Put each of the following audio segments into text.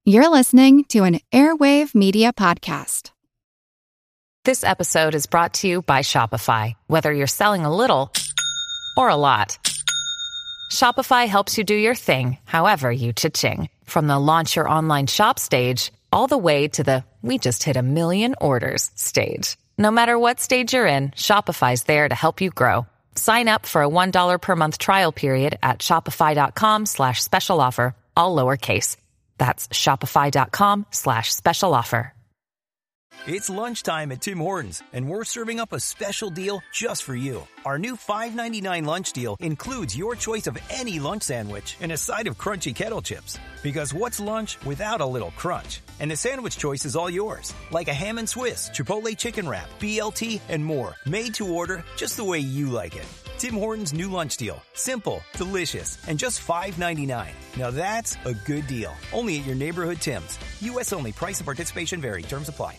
You're listening to an Airwave Media Podcast. This episode is brought to you by Shopify. Whether you're selling a little or a lot, Shopify helps you do your thing, however you cha-ching. From the launch your online shop stage, all the way to the we just hit 1 million orders stage. No matter what stage you're in, Shopify's there to help you grow. Sign up for a $1 per month trial period at shopify.com/special offer, all lowercase. That's shopify.com/special offer. It's lunchtime at Tim Hortons, and we're serving up a special deal just for you. Our new $5.99 lunch deal includes your choice of any lunch sandwich and a side of crunchy kettle chips. Because what's lunch without a little crunch? And the sandwich choice is all yours, like a ham and Swiss, Chipotle chicken wrap, BLT, and more. Made to order just the way you like it. Tim Hortons' new lunch deal. Simple, delicious, and just $5.99. Now that's a good deal. Only at your neighborhood Tim's. U.S. only. Price and participation vary. Terms apply.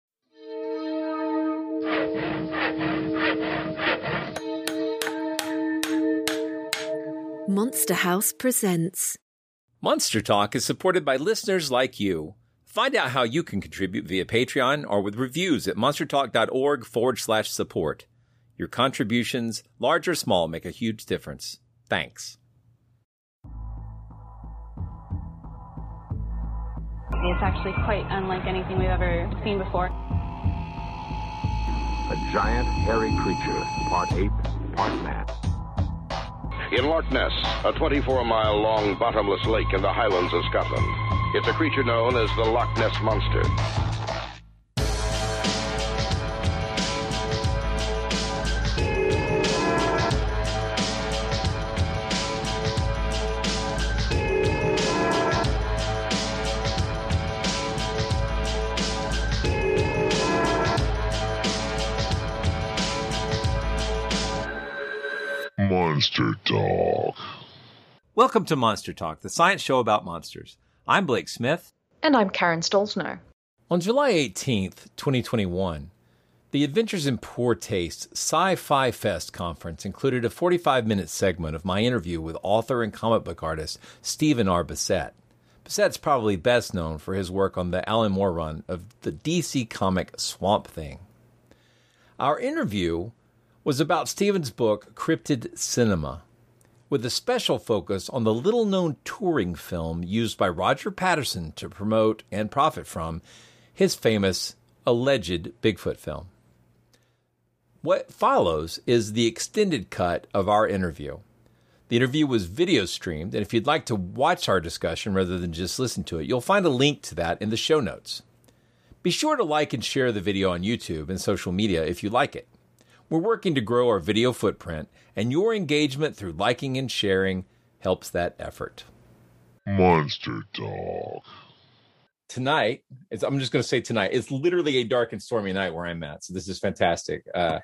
Monster House presents. Monster Talk is supported by listeners like you. Find out how you can contribute via Patreon or with reviews at monstertalk.org/support. Your contributions, large or small, make a huge difference. Thanks. It's actually quite unlike anything we've ever seen before. A giant, hairy creature, part ape, part man. In Loch Ness, a 24-mile-long bottomless lake in the Highlands of Scotland. It's a creature known as the Loch Ness Monster. Monster Talk. Welcome to Monster Talk, the science show about monsters. I'm Blake Smith. And I'm Karen Stolzno. On July 18th, 2021, the Adventures in Poor Taste Sci-Fi Fest conference included a 45-minute segment of my interview with author and comic book artist Stephen R. Bissette. Bissette's probably best known for his work on the Alan Moore run of the DC comic Swamp Thing. Our interview was about Stephen's book, Cryptid Cinema, with a special focus on the little-known touring film used by Roger Patterson to promote and profit from his famous alleged Bigfoot film. What follows is the extended cut of our interview. The interview was video streamed, and if you'd like to watch our discussion rather than just listen to it, you'll find a link to that in the show notes. Be sure to like and share the video on YouTube and social media if you like it. We're working to grow our video footprint, and your engagement through liking and sharing helps that effort. Monster Talk. Tonight, I'm just going to say tonight, it's literally a dark and stormy night where I'm at, so this is fantastic. I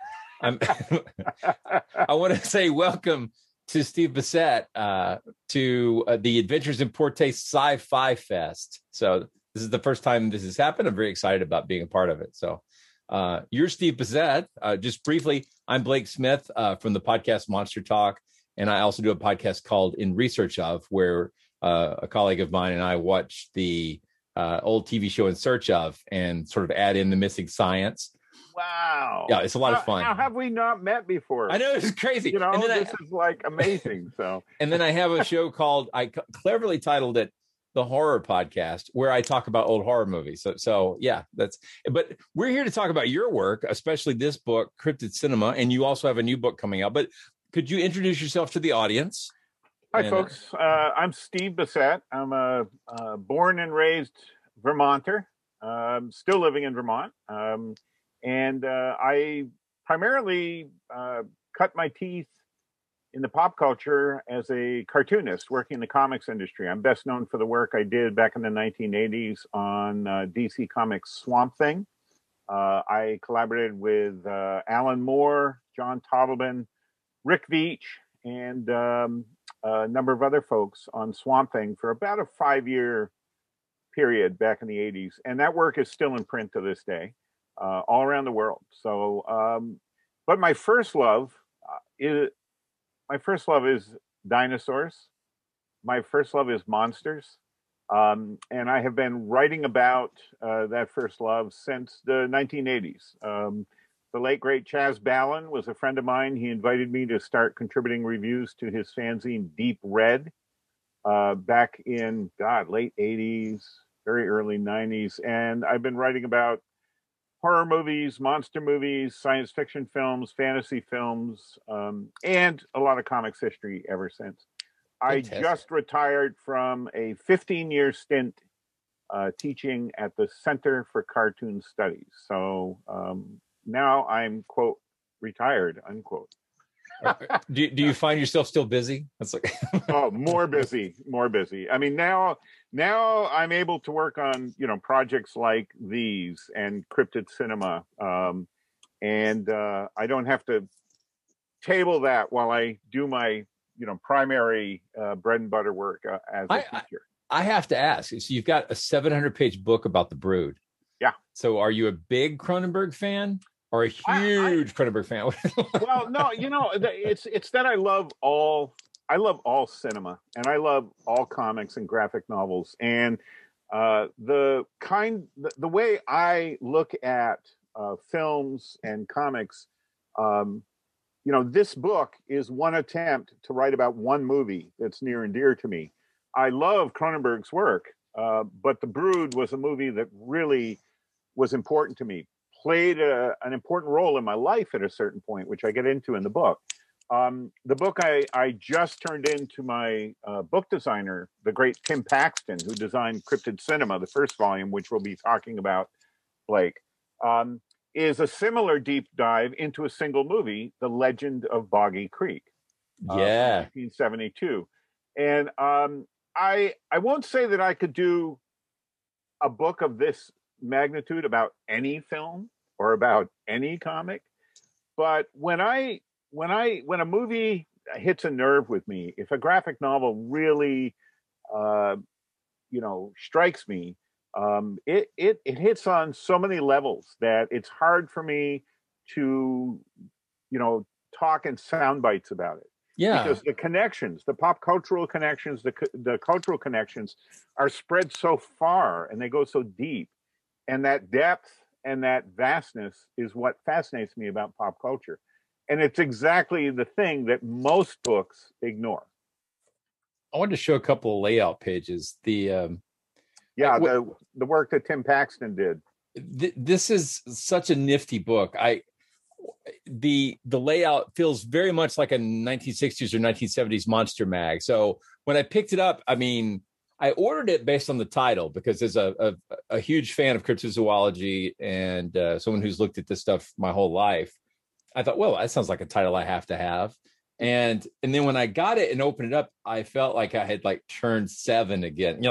want to say welcome to Steve Bissette to the Adventures in Poor Taste Sci-Fi Fest. So this is the first time this has happened. I'm very excited about being a part of it. So you're Steve Bissette. Just briefly, I'm Blake Smith from the podcast Monster Talk, and I also do a podcast called In Research Of, where a colleague of mine and I watch the old TV show In Search Of and sort of add in the missing science. Wow. Yeah, it's a lot of fun. How have we not met before? I know, it's crazy. You know, this is like amazing. So, and then I have a show called, I cleverly titled it The Horror Podcast, where I talk about old horror movies. So yeah, but we're here to talk about your work, especially this book, Cryptid Cinema, and you also have a new book coming out. But could you introduce yourself to the audience? Hi, folks. I'm Steve Bissette. I'm a born and raised Vermonter, still living in Vermont. And I primarily cut my teeth in the pop culture as a cartoonist working in the comics industry. I'm best known for the work I did back in the 1980s on DC Comics Swamp Thing. I collaborated with Alan Moore, John Toddleben, Rick Veitch, and a number of other folks on Swamp Thing for about a 5-year period back in the 80s. And that work is still in print to this day, all around the world. So, but my first love is dinosaurs. My first love is monsters. And I have been writing about that first love since the 1980s. The late, great Chaz Ballin was a friend of mine. He invited me to start contributing reviews to his fanzine Deep Red back in, late 80s, very early 90s. And I've been writing about horror movies, monster movies, science fiction films, fantasy films, and a lot of comics history ever since. Fantastic. I just retired from a 15-year stint teaching at the Center for Cartoon Studies. So now I'm, quote, retired, unquote. Do you find yourself still busy? That's like oh, more busy. I mean, now I'm able to work on, projects like these and Cryptid Cinema. And I don't have to table that while I do my, primary bread and butter work as a teacher. I have to ask, so you've got a 700-page book about The Brood. Yeah. So are you a big Cronenberg fan? Or a huge Cronenberg fan? Well, no, it's that I love all cinema, and I love all comics and graphic novels, and the way I look at films and comics, this book is one attempt to write about one movie that's near and dear to me. I love Cronenberg's work, but The Brood was a movie that really was important to me. Played an important role in my life at a certain point, which I get into in the book. The book I just turned in to my book designer, the great Tim Paxton, who designed Cryptid Cinema, the first volume, which we'll be talking about, Blake, is a similar deep dive into a single movie, The Legend of Boggy Creek. Yeah. 1972. And I won't say that I could do a book of this magnitude about any film or about any comic, but when a movie hits a nerve with me, if a graphic novel really strikes me, it hits on so many levels that it's hard for me to talk in sound bites about it. Yeah, because the connections, the pop cultural connections, the cultural connections are spread so far and they go so deep. And that depth and that vastness is what fascinates me about pop culture. And it's exactly the thing that most books ignore. I wanted to show a couple of layout pages. The work that Tim Paxton did. This is such a nifty book. The layout feels very much like a 1960s or 1970s monster mag. So when I picked it up, I ordered it based on the title because as a huge fan of cryptozoology and someone who's looked at this stuff my whole life, I thought, well, that sounds like a title I have to have. And then when I got it and opened it up, I felt like I had turned 7 again.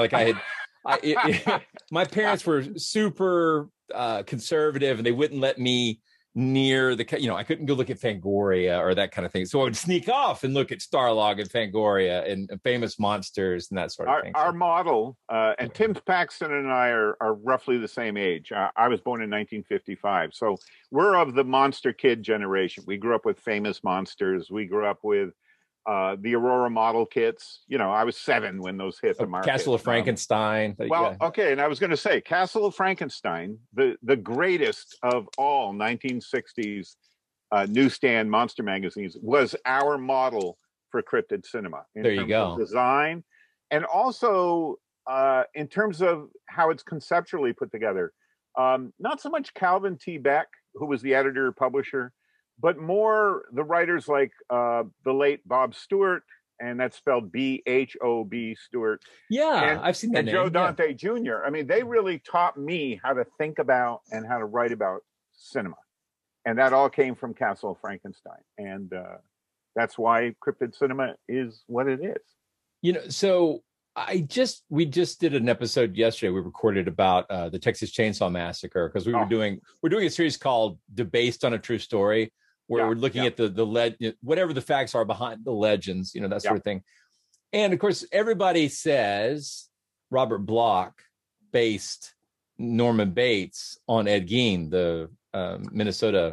My parents were super conservative and they wouldn't let me near I couldn't go look at Fangoria or that kind of thing. So I would sneak off and look at Starlog and Fangoria and famous monsters and that sort of thing. Our model, and Tim Paxton and I are roughly the same age. I was born in 1955. So we're of the monster kid generation. We grew up with famous monsters. We grew up with the Aurora model kits. I was 7 when those hit the market. Castle of Frankenstein. Okay. And I was going to say Castle of Frankenstein, the greatest of all 1960s newsstand monster magazines, was our model for Cryptid Cinema. There you go. Design, and also in terms of how it's conceptually put together. Not so much Calvin T. Beck, who was the editor publisher, but more the writers like the late Bob Stewart, and that's spelled B-H-O-B Stewart. Yeah, I've seen that and name. Joe Dante Jr. They really taught me how to think about and how to write about cinema. And that all came from Castle of Frankenstein. And that's why Cryptid Cinema is what it is. So we just did an episode yesterday. We recorded about the Texas Chainsaw Massacre because we're doing a series called Debased on a True Story, where we're looking at the whatever the facts are behind the legends, that sort of thing. And of course, everybody says Robert Bloch based Norman Bates on Ed Gein, the Minnesota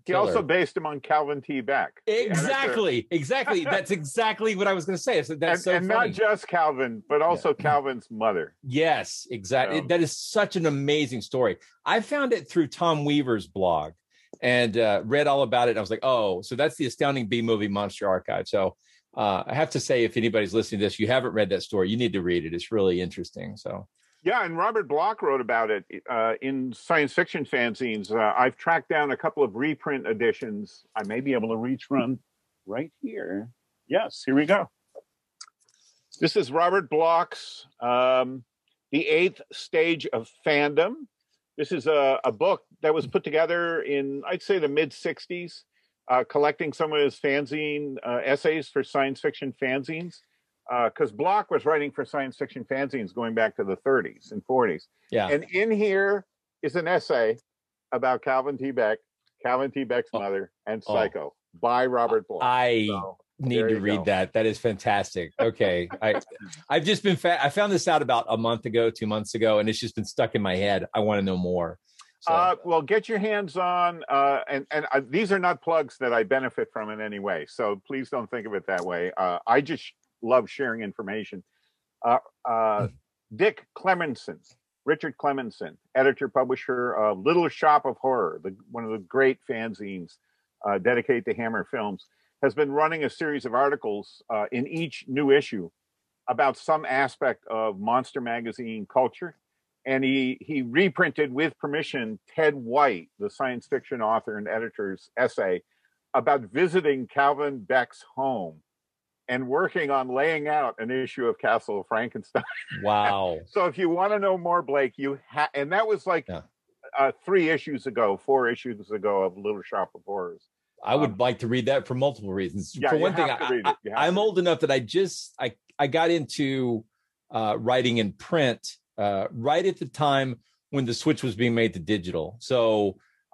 He also based him on Calvin T. Beck. Exactly. That's exactly what I was going to say. So that's so funny. Not just Calvin, but also Calvin's mother. Yes, exactly. That is such an amazing story. I found it through Tom Weaver's blog and read all about it. And I was like, oh, so that's the Astounding B-Movie Monster Archive. So I have to say, if anybody's listening to this, you haven't read that story, you need to read it. It's really interesting. So. Yeah, and Robert Bloch wrote about it in science fiction fanzines. I've tracked down a couple of reprint editions. I may be able to reach from right here. Yes, here we go. This is Robert Bloch's The Eighth Stage of Fandom. This is a book that was put together in, I'd say, the mid-'60s, collecting some of his fanzine essays for science fiction fanzines. Because Bloch was writing for science fiction fanzines going back to the 30s and 40s. Yeah. And in here is an essay about Calvin T. Beck, Calvin T. Beck's mother, and Psycho by Robert Bloch. I need to read that. That is fantastic. Okay. I've just been I found this out about a month ago, 2 months ago, and it's just been stuck in my head. I want to know more. So. Well, get your hands on, and these are not plugs that I benefit from in any way. So please don't think of it that way. I just love sharing information. Dick Clemenson, Richard Clemenson, editor publisher of Little Shop of Horror, one of the great fanzines dedicated to Hammer Films, has been running a series of articles in each new issue about some aspect of Monster Magazine culture. And he reprinted, with permission, Ted White, the science fiction author and editor's essay about visiting Calvin Beck's home and working on laying out an issue of Castle of Frankenstein. Wow. So if you want to know more, Blake, and that was like 4 issues ago of Little Shop of Horrors. I would like to read that for multiple reasons. Yeah, for one thing, I'm old enough that I got into writing in print right at the time when the switch was being made to digital. So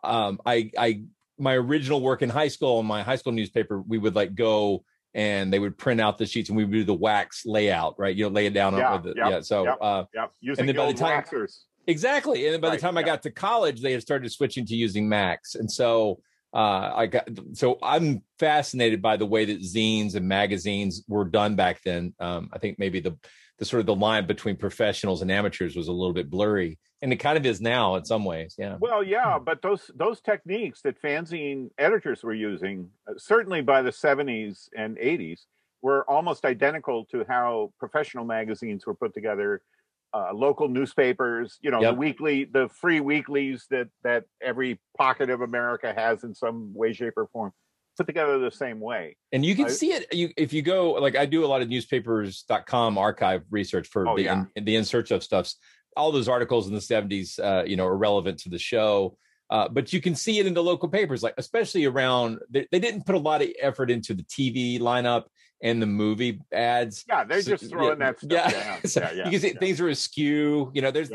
my original work in high school, in my high school newspaper, we would go and they would print out the sheets and we would do the wax layout, right? Lay it down. Using the old waxers. Exactly. And then by the time I got to college, they had started switching to using Max. And so I'm fascinated by the way that zines and magazines were done back then. I think maybe the sort of the line between professionals and amateurs was a little bit blurry, and it kind of is now in some ways. Yeah. Well, yeah, but those techniques that fanzine editors were using, certainly by the 70s and 80s, were almost identical to how professional magazines were put together. Local newspapers, the free weeklies that every pocket of America has in some way, shape, or form, put together the same way. And you can see it if you go, I do a lot of newspapers.com archive research for the in search of stuffs. All those articles in the 70s, are relevant to the show. But you can see it in the local papers, especially around, they didn't put a lot of effort into the TV lineup and the movie ads. Yeah, they're just throwing that stuff down. You can see things are askew.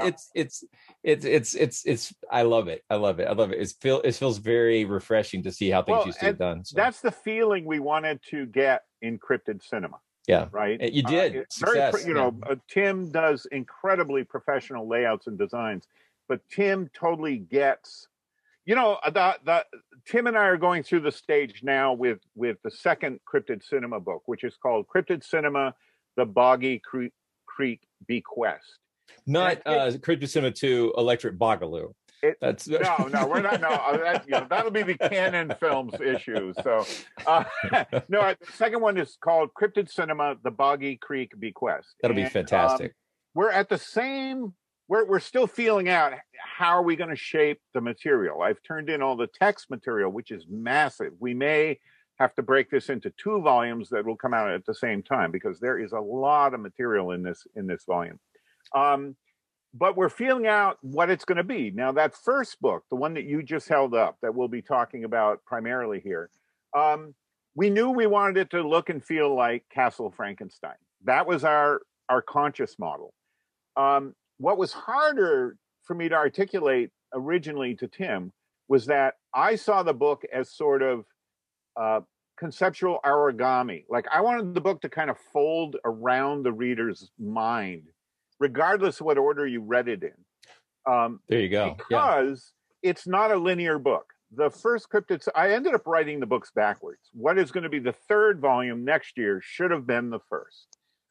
It's I love it. It feels very refreshing to see how things used to get done. So. That's the feeling we wanted to get in Cryptid Cinema. Yeah, right. You did. Tim does incredibly professional layouts and designs, but Tim totally gets. Tim and I are going through the stage now with the second Cryptid Cinema book, which is called Cryptid Cinema: The Boggy Creek Bequest. Not Cryptid Cinema 2: Electric Boogaloo. We're not. No, that'll be the Canon Films issue. So, the second one is called Cryptid Cinema: The Boggy Creek Bequest. That'll be fantastic. We're at the same. We're still feeling out how are we going to shape the material. I've turned in all the text material, which is massive. We may have to break this into 2 volumes that will come out at the same time because there is a lot of material in this volume. But we're feeling out what it's going to be. Now, that first book, the one that you just held up, that we'll be talking about primarily here, we knew we wanted it to look and feel like Castle Frankenstein. That was our conscious model. What was harder for me to articulate originally to Tim was that I saw the book as sort of conceptual origami. I wanted the book to kind of fold around the reader's mind, regardless of what order you read it in. There you go. Because it's not a linear book. the first cryptid, I ended up writing the books backwards. What is going to be the third volume next year should have been the first.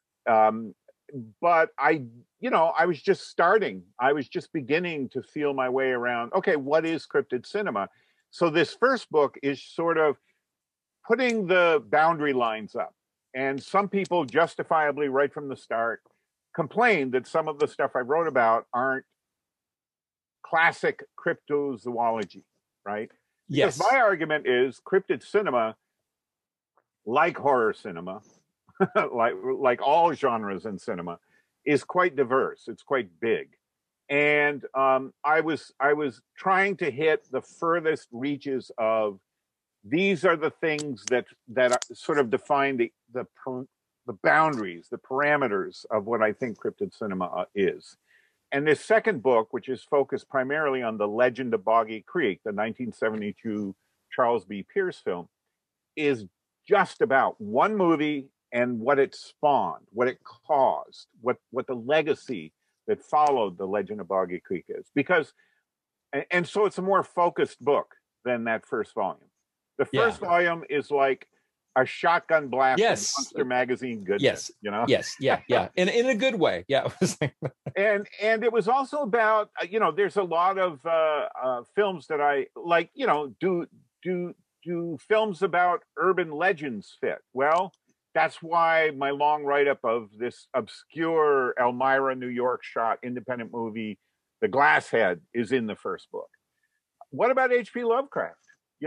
But I was just starting. I was just beginning to feel my way around, okay, what is cryptid cinema? So this first book is sort of putting the boundary lines up. And some people justifiably, right from the start, complained that some of the stuff I wrote about aren't classic cryptozoology, right? Yes. Because my argument is cryptid cinema, like horror cinema, like all genres in cinema, is quite diverse. It's quite big. And I was trying to hit the furthest reaches of these are the things that sort of define the boundaries, the parameters of what I think cryptid cinema is. And this second book, which is focused primarily on The Legend of Boggy Creek, the 1972 Charles B. Pierce film, is just about one movie and what it spawned, what it caused, what the legacy that followed The Legend of Boggy Creek is. Because, and so it's a more focused book than that first volume. The first volume is like a shotgun blast of Monster Magazine goodness. Yes. You know? Yes. Yeah. Yeah. In a good way. Yeah. and it was also about, there's a lot of films that I like, do films about urban legends fit? Well, that's why my long write-up of this obscure Elmira, New York shot independent movie, The Glass Head, is in the first book. What about H.P. Lovecraft?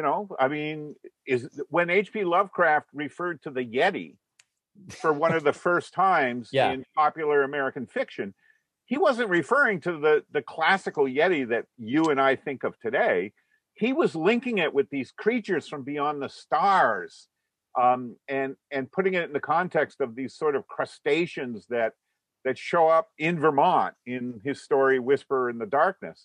Is when H.P. Lovecraft referred to the Yeti for one of the first times in popular American fiction, he wasn't referring to the classical Yeti that you and I think of today. He was linking it with these creatures from beyond the stars, and putting it in the context of these sort of crustaceans that show up in Vermont in his story Whisper in the Darkness.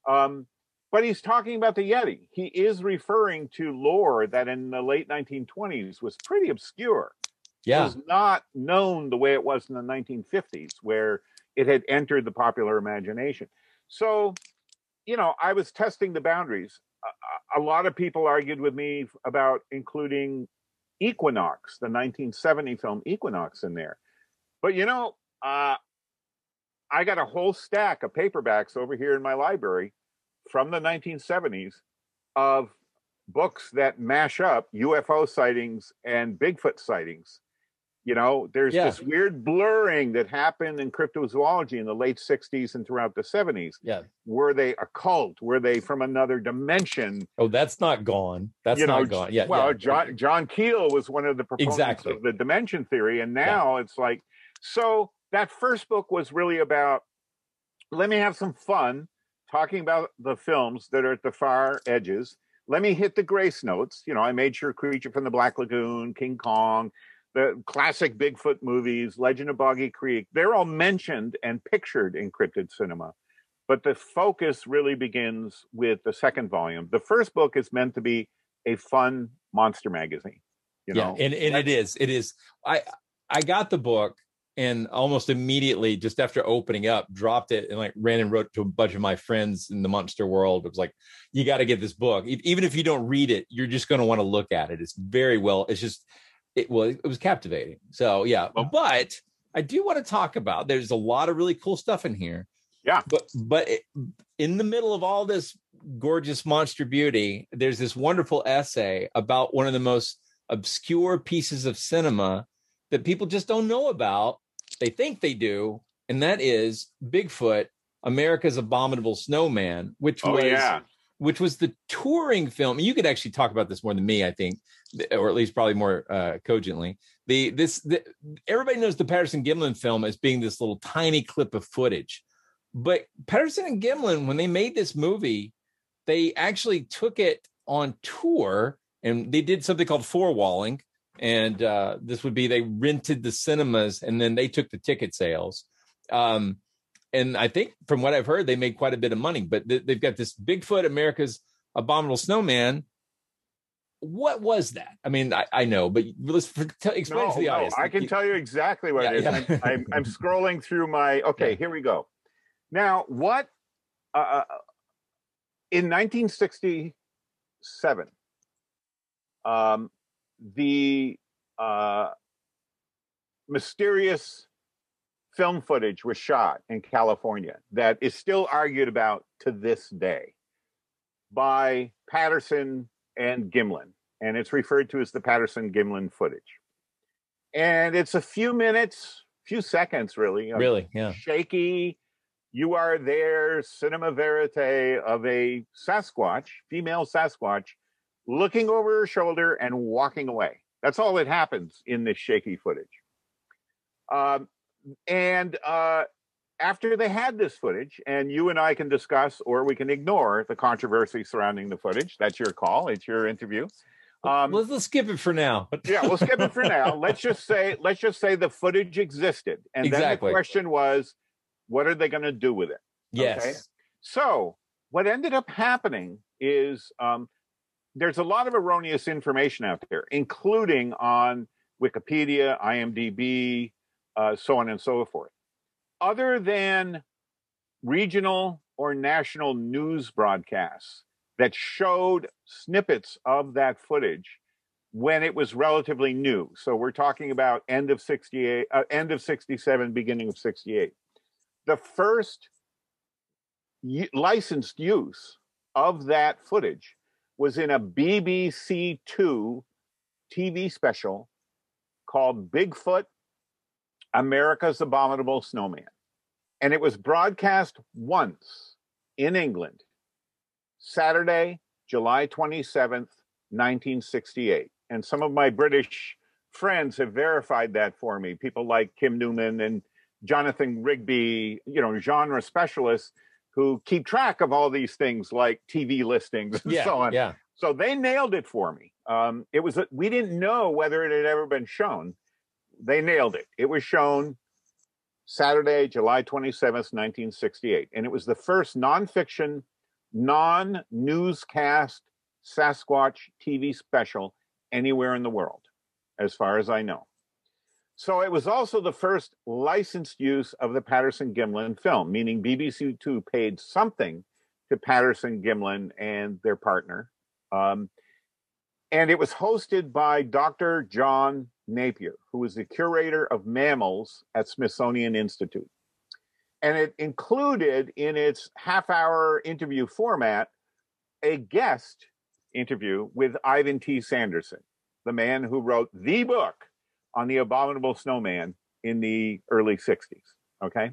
But he's talking about the Yeti. He is referring to lore that in the late 1920s was pretty obscure. Yeah. It was not known the way it was in the 1950s, where it had entered the popular imagination. So, I was testing the boundaries. A lot of people argued with me about including Equinox, the 1970 film Equinox, in there. But, I got a whole stack of paperbacks over here in my library from the 1970s of books that mash up UFO sightings and Bigfoot sightings. There's this weird blurring that happened in cryptozoology in the late 60s and throughout the 70s. Yeah. Were they occult? Were they from another dimension? Oh, that's not gone. That's not gone. Yeah. Well, John Keel was one of the proponents of the dimension theory. And now it's like, so that first book was really about, let me have some fun talking about the films that are at the far edges. Let me hit the grace notes. I made sure Creature from the Black Lagoon, King Kong, the classic Bigfoot movies, Legend of Boggy Creek, they're all mentioned and pictured in cryptid cinema. But the focus really begins with the second volume. The first book is meant to be a fun monster magazine. And it is. It is. I got the book and almost immediately, just after opening up, dropped it and ran and wrote to a bunch of my friends in the monster world. It was like, you got to get this book. Even if you don't read it, you're just going to want to look at it. It's very well. It's just, it was captivating. So yeah, but I do want to talk about, there's a lot of really cool stuff in here. Yeah. But in the middle of all this gorgeous monster beauty, there's this wonderful essay about one of the most obscure pieces of cinema that people just don't know about. They think they do. And that is Bigfoot, America's Abominable Snowman, which was the touring film. You could actually talk about this more than me, I think, or at least probably more cogently. Everybody knows the Patterson Gimlin film as being this little tiny clip of footage. But Patterson and Gimlin, when they made this movie, they actually took it on tour and they did something called four-walling. And this would be, they rented the cinemas and then they took the ticket sales. And I think from what I've heard, they made quite a bit of money, but they've got this Bigfoot, America's Abominable Snowman. What was that? I mean, I know, but let's explain to the audience. I can tell you exactly what it is. Yeah. I'm scrolling through my, here we go. Now, what, in 1967, 7, the mysterious film footage was shot in California that is still argued about to this day by Patterson and Gimlin. And it's referred to as the Patterson-Gimlin footage. And it's a few minutes, few seconds, really. Really, yeah. Shaky, you are there, cinema verite of a Sasquatch, female Sasquatch, looking over her shoulder and walking away. That's all that happens in this shaky footage. After they had this footage, and you and I can discuss, or we can ignore the controversy surrounding the footage. That's your call. It's your interview. Let's skip it for now. Yeah, we'll skip it for now. Let's just say the footage existed, and then the question was, what are they going to do with it? Yes. Okay? So what ended up happening is there's a lot of erroneous information out there, including on Wikipedia, IMDb, so on and so forth. Other than regional or national news broadcasts that showed snippets of that footage when it was relatively new. So we're talking about end of 67, beginning of 68. The first licensed use of that footage was in a BBC Two TV special called Bigfoot, America's Abominable Snowman. And it was broadcast once in England, Saturday, July 27th, 1968. And some of my British friends have verified that for me. People like Kim Newman and Jonathan Rigby, genre specialists who keep track of all these things like TV listings and so on. Yeah. So they nailed it for me. We didn't know whether it had ever been shown. They nailed it. It was shown Saturday, July 27th, 1968. And it was the first nonfiction, non-newscast Sasquatch TV special anywhere in the world, as far as I know. So it was also the first licensed use of the Patterson-Gimlin film, meaning BBC Two paid something to Patterson-Gimlin and their partner. And it was hosted by Dr. John Napier, who was the curator of mammals at Smithsonian Institute. And it included in its half-hour interview format a guest interview with Ivan T. Sanderson, the man who wrote the book on the Abominable Snowman in the early 60s, okay?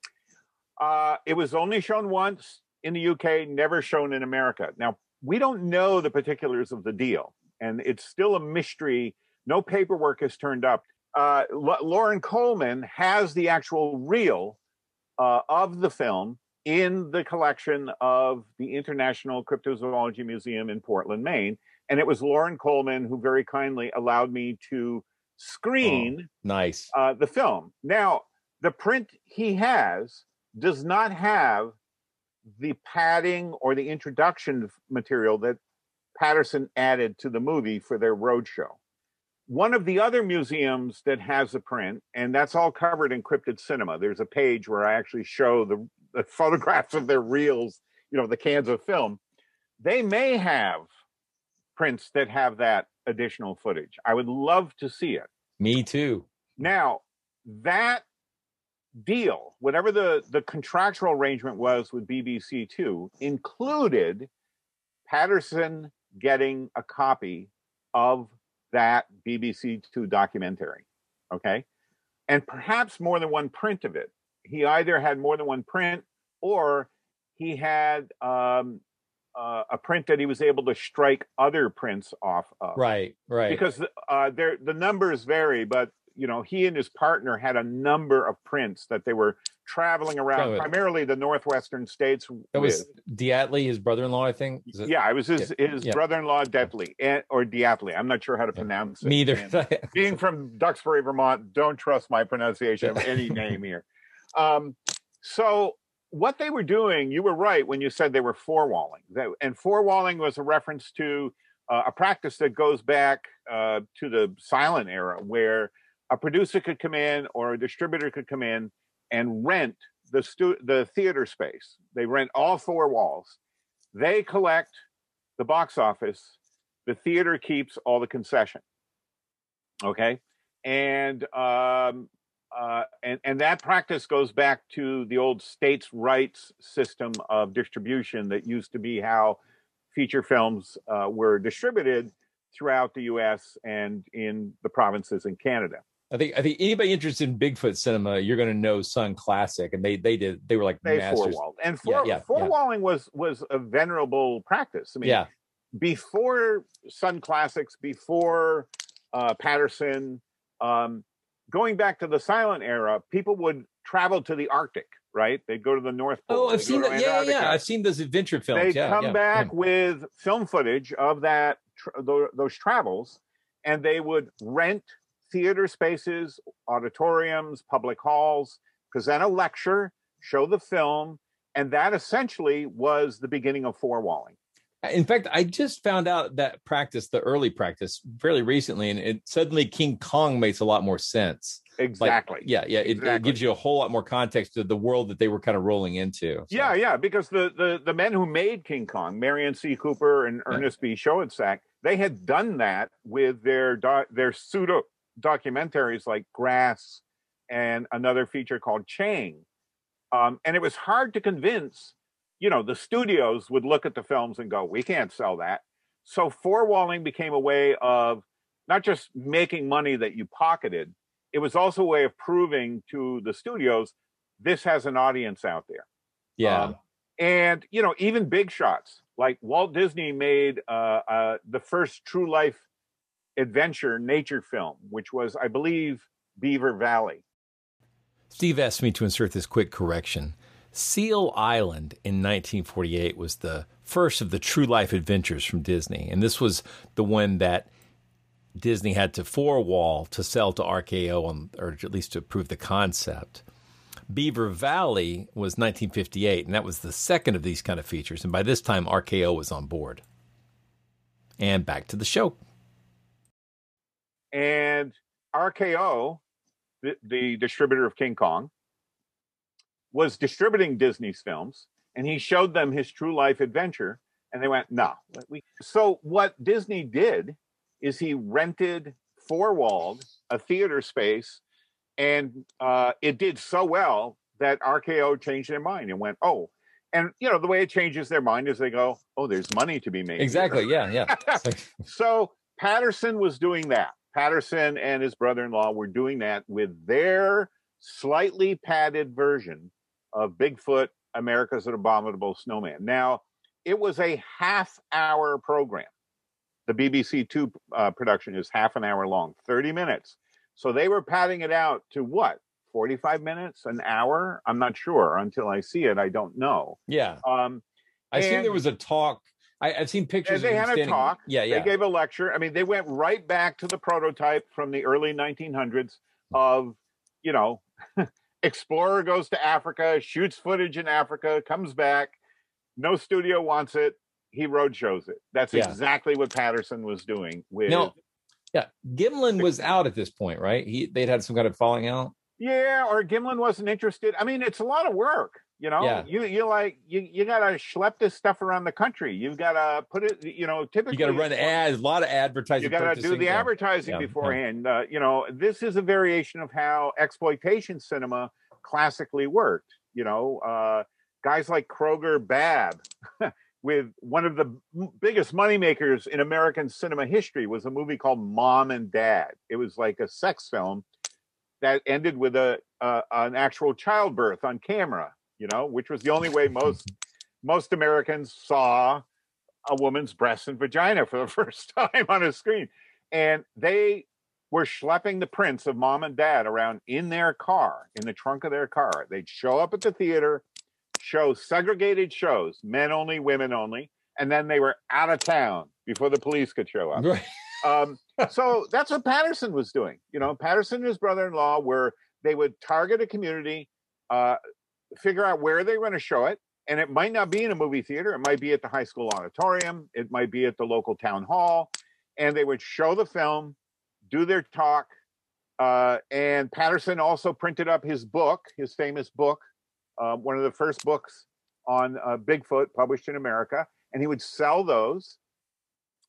It was only shown once in the UK, never shown in America. Now, we don't know the particulars of the deal, and it's still a mystery. No paperwork has turned up. Lauren Coleman has the actual reel of the film in the collection of the International Cryptozoology Museum in Portland, Maine. And it was Lauren Coleman who very kindly allowed me to screen the film. Now, the print he has does not have the padding or the introduction material that Patterson added to the movie for their roadshow. One of the other museums that has a print, and that's all covered in Cryptid Cinema. There's a page where I actually show the photographs of their reels, the cans of film. They may have prints that have that additional footage. I would love to see it. Me too. Now, that deal, whatever the contractual arrangement was with BBC Two, included Patterson getting a copy of that BBC Two documentary, okay? And perhaps more than one print of it. He either had more than one print, or he had a print that he was able to strike other prints off of. Right. Because the numbers vary, but he and his partner had a number of prints that they were traveling around, primarily the northwestern states. That was Diatley, his brother-in-law, I think. Yeah, it was his brother-in-law, Detley, or Diatley. I'm not sure how to pronounce it. Me either. Being from Duxbury, Vermont, don't trust my pronunciation of any name here. So what they were doing, you were right when you said they were four-walling. And four-walling was a reference to a practice that goes back to the silent era, where a producer could come in or a distributor could come in and rent the theater space. They rent all four walls. They collect the box office, the theater keeps all the concession. Okay, and that practice goes back to the old states' rights system of distribution that used to be how feature films were distributed throughout the U.S. and in the provinces in Canada. I think anybody interested in Bigfoot cinema, you're going to know Sun Classic, and they were like masters. Four-walled. And four-walling was a venerable practice. I mean, before Sun Classics, before Patterson, going back to the silent era, people would travel to the Arctic, right? They'd go to the North Pole. Oh, I've seen that. Yeah. I've seen those adventure films. They'd come back with film footage of that those travels, and they would rent theater spaces, auditoriums, public halls, present a lecture, show the film, and that essentially was the beginning of four-walling. In fact, I just found out that practice, the early practice, fairly recently, and suddenly King Kong makes a lot more sense. Exactly. It gives you a whole lot more context to the world that they were kind of rolling into. So. Yeah, because the men who made King Kong, Marion C. Cooper and Ernest B. Schoedsack, they had done that with their pseudo documentaries like Grass and another feature called Chang. And it was hard to convince, the studios would look at the films and go, we can't sell that. So four-walling became a way of not just making money that you pocketed, it was also a way of proving to the studios, this has an audience out there. Yeah. And, even big shots, like Walt Disney made the first true life adventure nature film, which was, I believe, Beaver Valley. Steve asked me to insert this quick correction. Seal Island in 1948 was the first of the true life adventures from Disney. And this was the one that Disney had to four-wall to sell to RKO, or at least to prove the concept. Beaver Valley was 1958, and that was the second of these kind of features. And by this time, RKO was on board. And back to the show. And RKO, the distributor of King Kong, was distributing Disney's films, and he showed them his true life adventure, and they went, no. So what Disney did is he rented four-walled a theater space, and it did so well that RKO changed their mind and went, oh. And, the way it changes their mind is they go, oh, there's money to be made. Exactly, yeah. So Patterson was doing that. Patterson and his brother-in-law were doing that with their slightly padded version of Bigfoot, America's Abominable Snowman. Now, it was a half-hour program. The BBC Two production is half an hour long, 30 minutes. So they were padding it out to what? 45 minutes, an hour? I'm not sure. Until I see it, I don't know. Yeah. I seen there was a talk. I've seen pictures. They had a talk. Yeah. They gave a lecture. I mean, they went right back to the prototype from the early 1900s of, explorer goes to Africa, shoots footage in Africa, comes back. No studio wants it. He road shows it. That's exactly what Patterson was doing with. Gimlin was out at this point, right? They'd had some kind of falling out. Yeah, or Gimlin wasn't interested. I mean, it's a lot of work. You gotta schlep this stuff around the country. You've gotta put it, typically you gotta run ads, a lot of advertising. You gotta do the advertising beforehand. This is a variation of how exploitation cinema classically worked. Guys like Kroger Babb, with one of the biggest moneymakers in American cinema history, was a movie called Mom and Dad. It was like a sex film that ended with an actual childbirth on camera. Which was the only way most Americans saw a woman's breast and vagina for the first time on a screen. And they were schlepping the prints of Mom and Dad around in their car, in the trunk of their car. They'd show up at the theater, show segregated shows, men only, women only, and then they were out of town before the police could show up. Right. So that's what Patterson was doing. Patterson and his brother-in-law they would target a community, figure out where they were going to show it. And it might not be in a movie theater. It might be at the high school auditorium. It might be at the local town hall. And they would show the film, do their talk. And Patterson also printed up his book, his famous book, one of the first books on Bigfoot published in America. And he would sell those.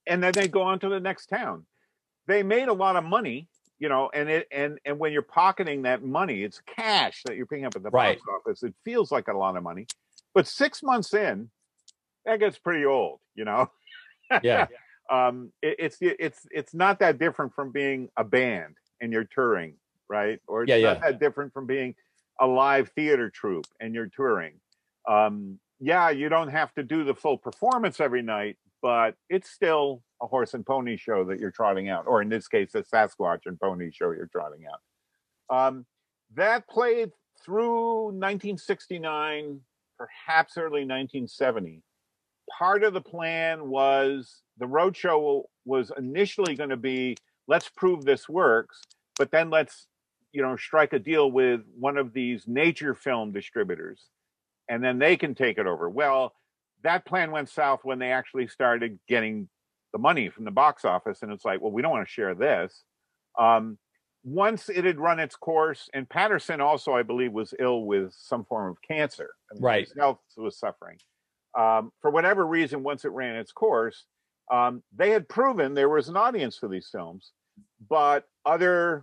and then they go on to the next town. They made a lot of money, you know, and when you're pocketing that money, it's cash that you're picking up at the box office. It feels like a lot of money, but 6 months in, that gets pretty old, you know. Yeah. It's not that different from being a band and you're touring, right? Or it's not that different from being a live theater troupe and you're touring. You don't have to do the full performance every night, but it's still a horse and pony show that you're trotting out, or in this case, a Sasquatch and pony show you're trotting out. That played through 1969, perhaps early 1970. Part of the plan was the roadshow was initially going to be, let's prove this works, but then let's, you know, strike a deal with one of these nature film distributors, and then they can take it over. Well, that plan went south when they actually started getting the money from the box office, and it's like, well, we don't want to share this. Once it had run its course, and Patterson also, I believe, was ill with some form of cancer. I mean, right. His health was suffering. For whatever reason, once it ran its course, they had proven there was an audience for these films, but other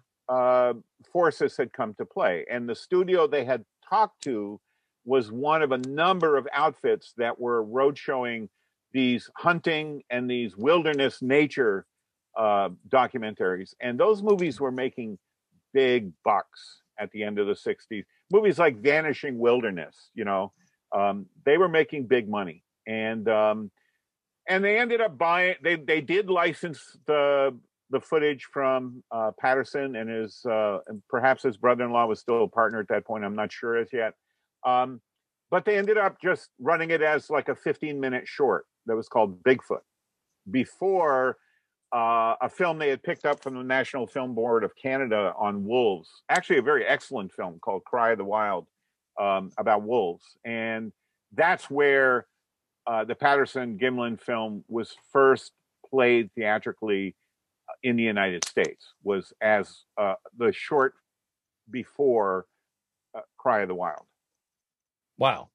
forces had come to play. And the studio they had talked to was one of a number of outfits that were road showing these hunting and these wilderness nature documentaries. And those movies were making big bucks at the end of the 60s. Movies like Vanishing Wilderness, you know, they were making big money. And they ended up buying, they did license the footage from Patterson and his, and perhaps his brother-in-law was still a partner at that point. I'm not sure as yet. But they ended up just running it as like a 15-minute short that was called Bigfoot, before a film they had picked up from the National Film Board of Canada on wolves. Actually, a very excellent film called Cry of the Wild, about wolves. And that's where the Patterson-Gimlin film was first played theatrically in the United States, was as the short before Cry of the Wild. Wow.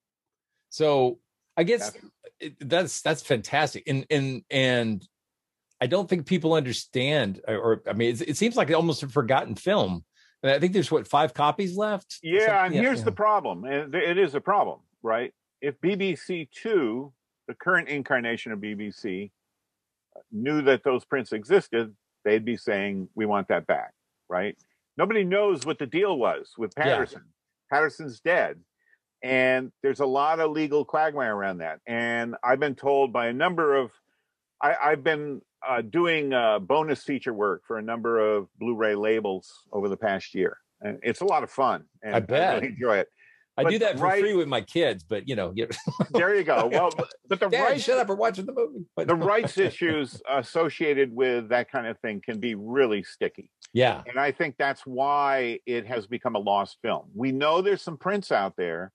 So I guess that's fantastic. And I don't think people understand, or I mean, it seems like almost a forgotten film. And I think there's 5 copies left? Yeah, and here's the problem. And it is a problem, right? If BBC Two, the current incarnation of BBC, knew that those prints existed, they'd be saying, we want that back, right? Nobody knows what the deal was with Patterson. Yeah. Patterson's dead. And there's a lot of legal quagmire around that. And I've been told by a number of, I've been doing bonus feature work for a number of Blu-ray labels over the past year. And it's a lot of fun. And I bet. I really enjoy it. I do that for free with my kids, but you know. There you go. Well, but the Dad, shut up, we're watching the movie. The rights issues associated with that kind of thing can be really sticky. Yeah. And I think that's why it has become a lost film. We know there's some prints out there.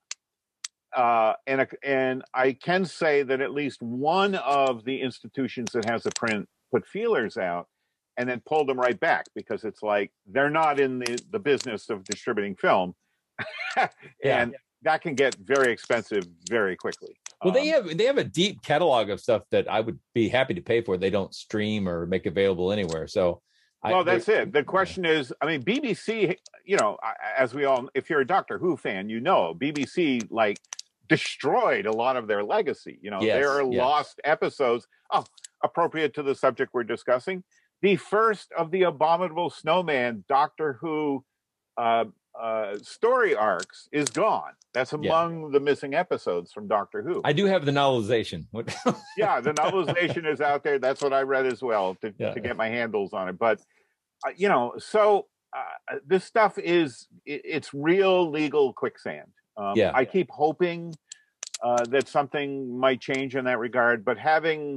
And I can say that at least one of the institutions that has a print put feelers out and then pulled them right back, because it's like they're not in the business of distributing film. And that can get very expensive very quickly. Well, they have a deep catalog of stuff that I would be happy to pay for. They don't stream or make available anywhere. So that's it. The question is, I mean, BBC, you know, as we all, if you're a Doctor Who fan, you know, BBC like destroyed a lot of their legacy. You know, there are lost episodes. Oh, appropriate to the subject we're discussing. The first of the Abominable Snowman Doctor Who story arcs is gone. That's among the missing episodes from Doctor Who. I do have the novelization. Yeah, the novelization is out there. That's what I read as well to get my handles on it. But you know, so this stuff it's real legal quicksand. I keep hoping that something might change in that regard, but having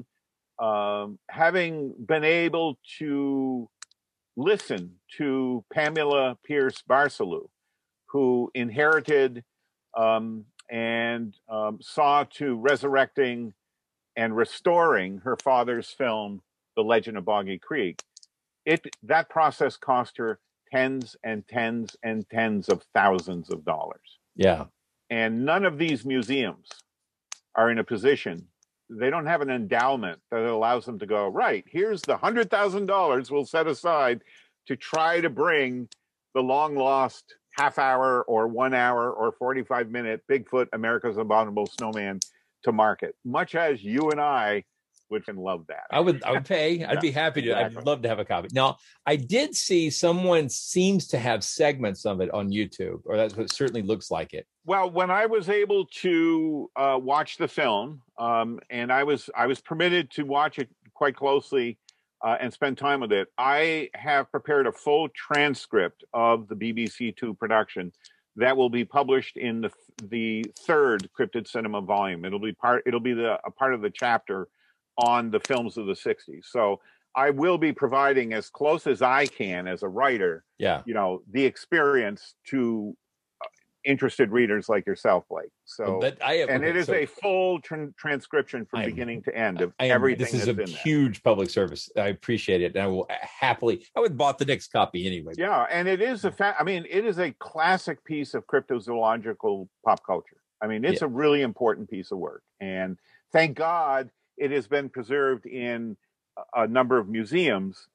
been able to listen to Pamela Pierce Barsalou, who inherited and saw to resurrecting and restoring her father's film, The Legend of Boggy Creek, that process cost her tens and tens and tens of thousands of dollars. Yeah. And none of these museums are in a position they don't have an endowment that allows them to go, right, here's the $100,000 we'll set aside to try to bring the long lost half hour or 1 hour or 45-minute Bigfoot, America's Abominable Snowman to market, much as you and I would love that. I would pay. I'd be happy to. Exactly. I'd love to have a copy. Now, I did see someone seems to have segments of it on YouTube, or that's what it certainly looks like it. Well, when I was able to watch the film, and I was permitted to watch it quite closely and spend time with it, I have prepared a full transcript of the BBC Two production that will be published in the third Cryptid Cinema volume. It'll be a part of the chapter on the films of the 60s. So I will be providing as close as I can as a writer, the experience to interested readers like yourself, Blake. So, it is a full transcription from beginning to end of everything. This is a huge public service. I appreciate it, and I will happily. I would have bought the next copy anyway. Yeah, and it is it is a classic piece of cryptozoological pop culture. I mean, it's a really important piece of work, and thank God it has been preserved in a number of museums,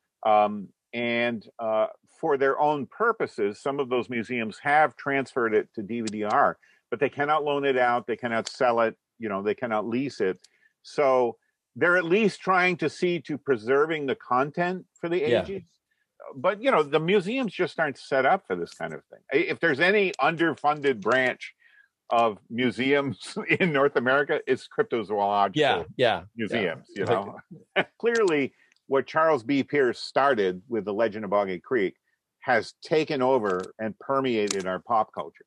and for their own purposes, some of those museums have transferred it to DVD-R, but they cannot loan it out. They cannot sell it. They cannot lease it. So they're at least trying to see to preserving the content for the ages. But, the museums just aren't set up for this kind of thing. If there's any underfunded branch of museums in North America, it's cryptozoological museums. Clearly, what Charles B. Pierce started with The Legend of Boggy Creek has taken over and permeated our pop culture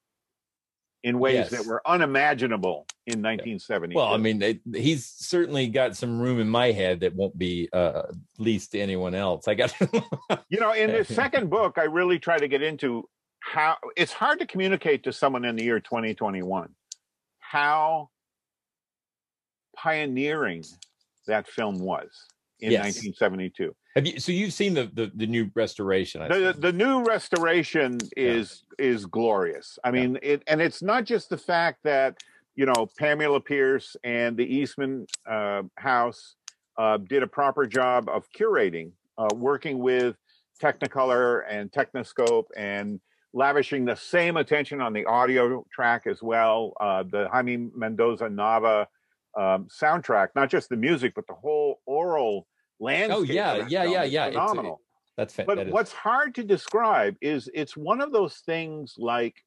in ways that were unimaginable in 1970. Well, I mean, he's certainly got some room in my head that won't be leased to anyone else. I got, in the second book, I really try to get into how it's hard to communicate to someone in the year 2021 how pioneering that film was in 1972. You've seen the new restoration? The new restoration is glorious. I mean, it's not just the fact that Pamela Pierce and the Eastman House did a proper job of curating, working with Technicolor and Technoscope and lavishing the same attention on the audio track as well. The Jaime Mendoza Nava soundtrack, not just the music, but the whole oral landscape. Phenomenal. That's fantastic. But what's hard to describe is it's one of those things like,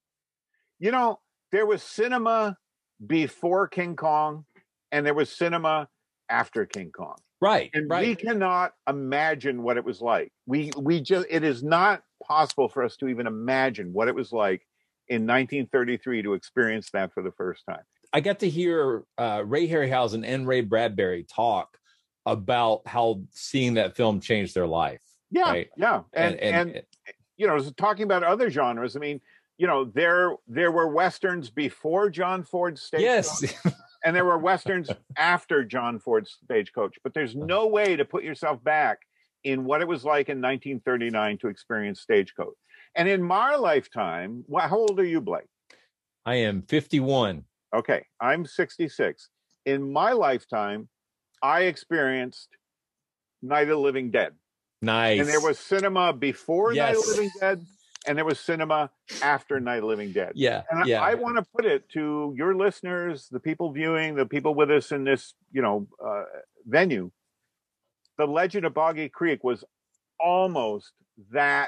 there was cinema before King Kong and there was cinema after King Kong. Right. And we cannot imagine what it was like. It is not possible for us to even imagine what it was like in 1933 to experience that for the first time. I got to hear Ray Harryhausen and Ray Bradbury talk about how seeing that film changed their life. Yeah, right? yeah. And talking about other genres, I mean, there were Westerns before John Ford's Stagecoach, and there were Westerns after John Ford's Stagecoach. But there's no way to put yourself back in what it was like in 1939 to experience Stagecoach. And in my lifetime, how old are you, Blake? I am 51. Okay, I'm 66. In my lifetime, I experienced Night of the Living Dead. Nice. And there was cinema before Night of the Living Dead, and there was cinema after Night of the Living Dead. I want to put it to your listeners, the people viewing, the people with us in this, venue. The Legend of Boggy Creek was almost that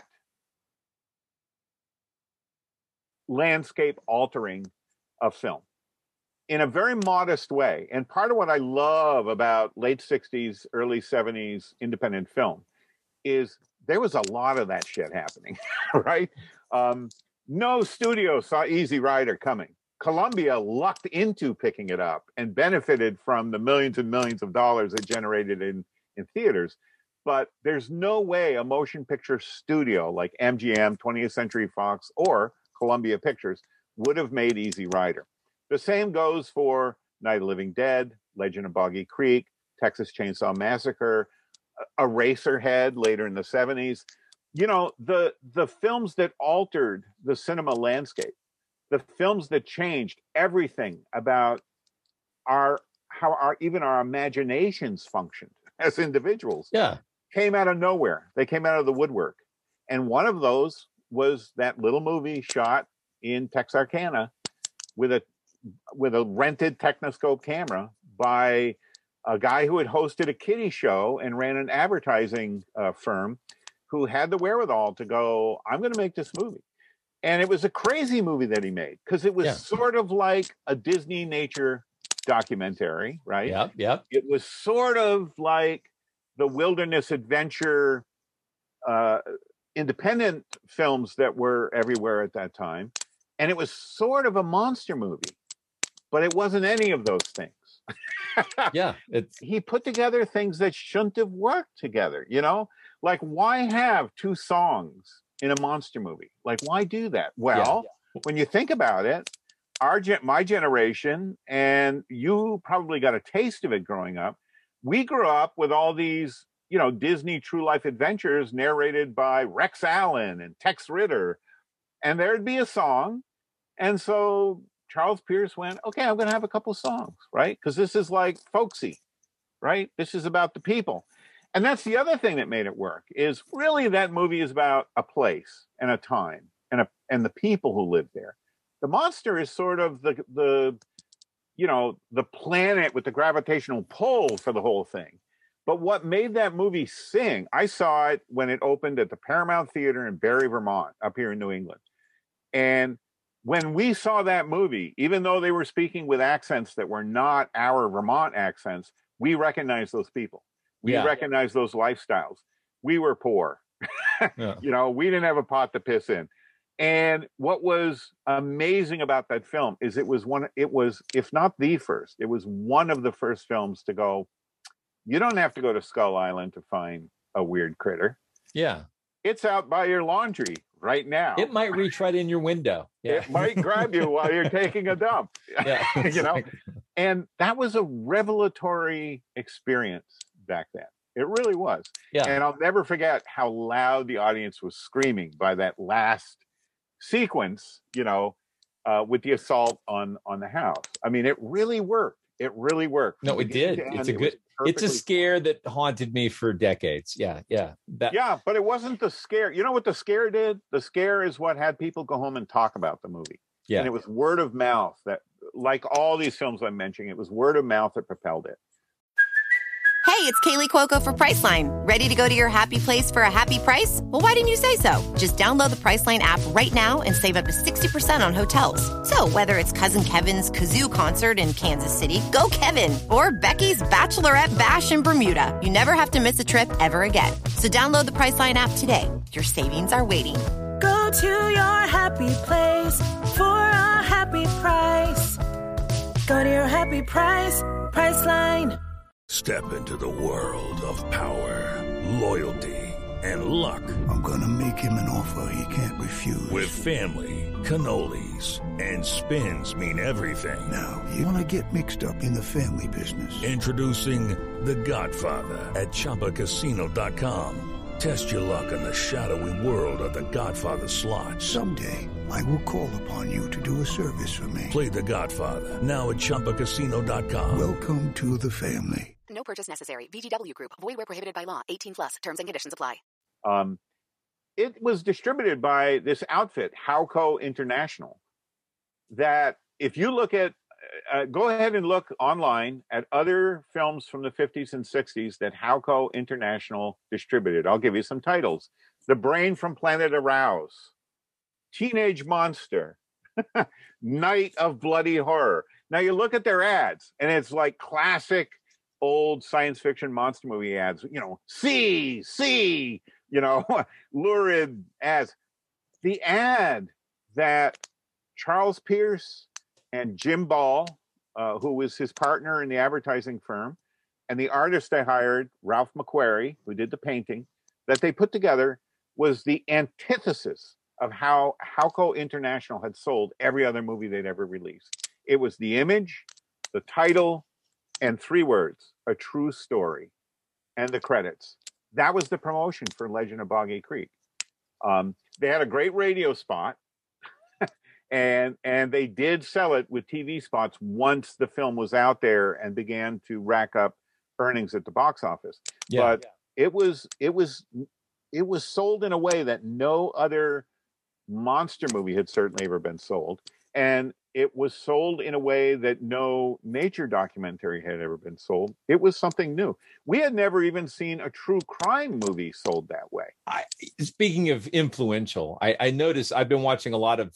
landscape altering of film in a very modest way. And part of what I love about late 60s, early 70s independent film is there was a lot of that shit happening, right? No studio saw Easy Rider coming. Columbia lucked into picking it up and benefited from the millions and millions of dollars it generated in theaters. But there's no way a motion picture studio like MGM, 20th Century Fox, or Columbia Pictures would have made Easy Rider. The same goes for Night of the Living Dead, Legend of Boggy Creek, Texas Chainsaw Massacre, Eraserhead later in the 70s. The films that altered the cinema landscape, the films that changed everything about even our imaginations functioned as individuals. Yeah. Came out of nowhere. They came out of the woodwork. And one of those was that little movie shot in Texarkana with a rented Technoscope camera by a guy who had hosted a kiddie show and ran an advertising firm, who had the wherewithal to go, I'm going to make this movie. And it was a crazy movie that he made, because it was sort of like a Disney nature documentary, right? Yep. It was sort of like the wilderness adventure independent films that were everywhere at that time. And it was sort of a monster movie, but it wasn't any of those things. He put together things that shouldn't have worked together, you know? Like, why have two songs in a monster movie? Like, why do that? Well, when you think about it, my generation, and you probably got a taste of it growing up, we grew up with all these, you know, Disney true life adventures narrated by Rex Allen and Tex Ritter, and there'd be a song. And so Charles Pierce went, okay, I'm going to have a couple songs, right? Because this is like folksy, right? This is about the people. And that's the other thing that made it work, is really that movie is about a place and a time and the people who live there. The monster is sort of the you know, the planet with the gravitational pull for the whole thing. But what made that movie sing, I saw it when it opened at the Paramount Theater in Barrie, Vermont, up here in New England. And when we saw that movie, even though they were speaking with accents that were not our Vermont accents, we recognized those people. We recognized those lifestyles. We were poor. You know, we didn't have a pot to piss in. And what was amazing about that film is it was, if not the first, it was one of the first films to go, you don't have to go to Skull Island to find a weird critter. Yeah. It's out by your laundry right now. It might reach right in your window. It might grab you while you're taking a dump. You know? And that was a revelatory experience back then. It really was. And I'll never forget how loud the audience was screaming by that last sequence, you know, with the assault on the house. I mean, it really worked. It really worked. No, it did. It's a scare that haunted me for decades. But it wasn't the scare. You know what the scare did? The scare is what had people go home and talk about the movie. And it was word of mouth that, like all these films I'm mentioning, it was word of mouth that propelled it. Hey, it's Kaylee Cuoco for Priceline. Ready to go to your happy place for a happy price? Well, why didn't you say so? Just download the Priceline app right now and save up to 60% on hotels. So whether it's Cousin Kevin's Kazoo Concert in Kansas City, go Kevin, or Becky's Bachelorette Bash in Bermuda, you never have to miss a trip ever again. So download the Priceline app today. Your savings are waiting. Go to your happy place for a happy price. Go to your happy price, Priceline. Step into the world of power, loyalty, and luck. I'm gonna make him an offer he can't refuse. With family, cannolis, and spins mean everything. Now, you wanna get mixed up in the family business. Introducing The Godfather at ChumbaCasino.com. Test your luck in the shadowy world of The Godfather slot. Someday, I will call upon you to do a service for me. Play The Godfather, now at ChumbaCasino.com. Welcome to the family. No purchase necessary. VGW Group. Void where prohibited by law. 18+. Terms and conditions apply. It was distributed by this outfit, Howco International, that if you look at, go ahead and look online at other films from the 50s and 60s that Howco International distributed. I'll give you some titles. The Brain from Planet Arouse, Teenage Monster, Night of Bloody Horror. Now you look at their ads, and it's like classic old science fiction monster movie ads, you know, see, you know, lurid ads. The ad that Charles Pierce and Jim Ball, who was his partner in the advertising firm, and the artist they hired, Ralph McQuarrie, who did the painting, that they put together was the antithesis of how Howco International had sold every other movie they'd ever released. It was the image, the title, and 3 words, a true story, and the credits. That was the promotion for Legend of Boggy Creek. They had a great radio spot, And they did sell it with TV spots once the film was out there and began to rack up earnings at the box office. Yeah. But it was sold in a way that no other monster movie had certainly ever been sold. And it was sold in a way that no nature documentary had ever been sold. It was something new. We had never even seen a true crime movie sold that way. Speaking of influential, I noticed I've been watching a lot of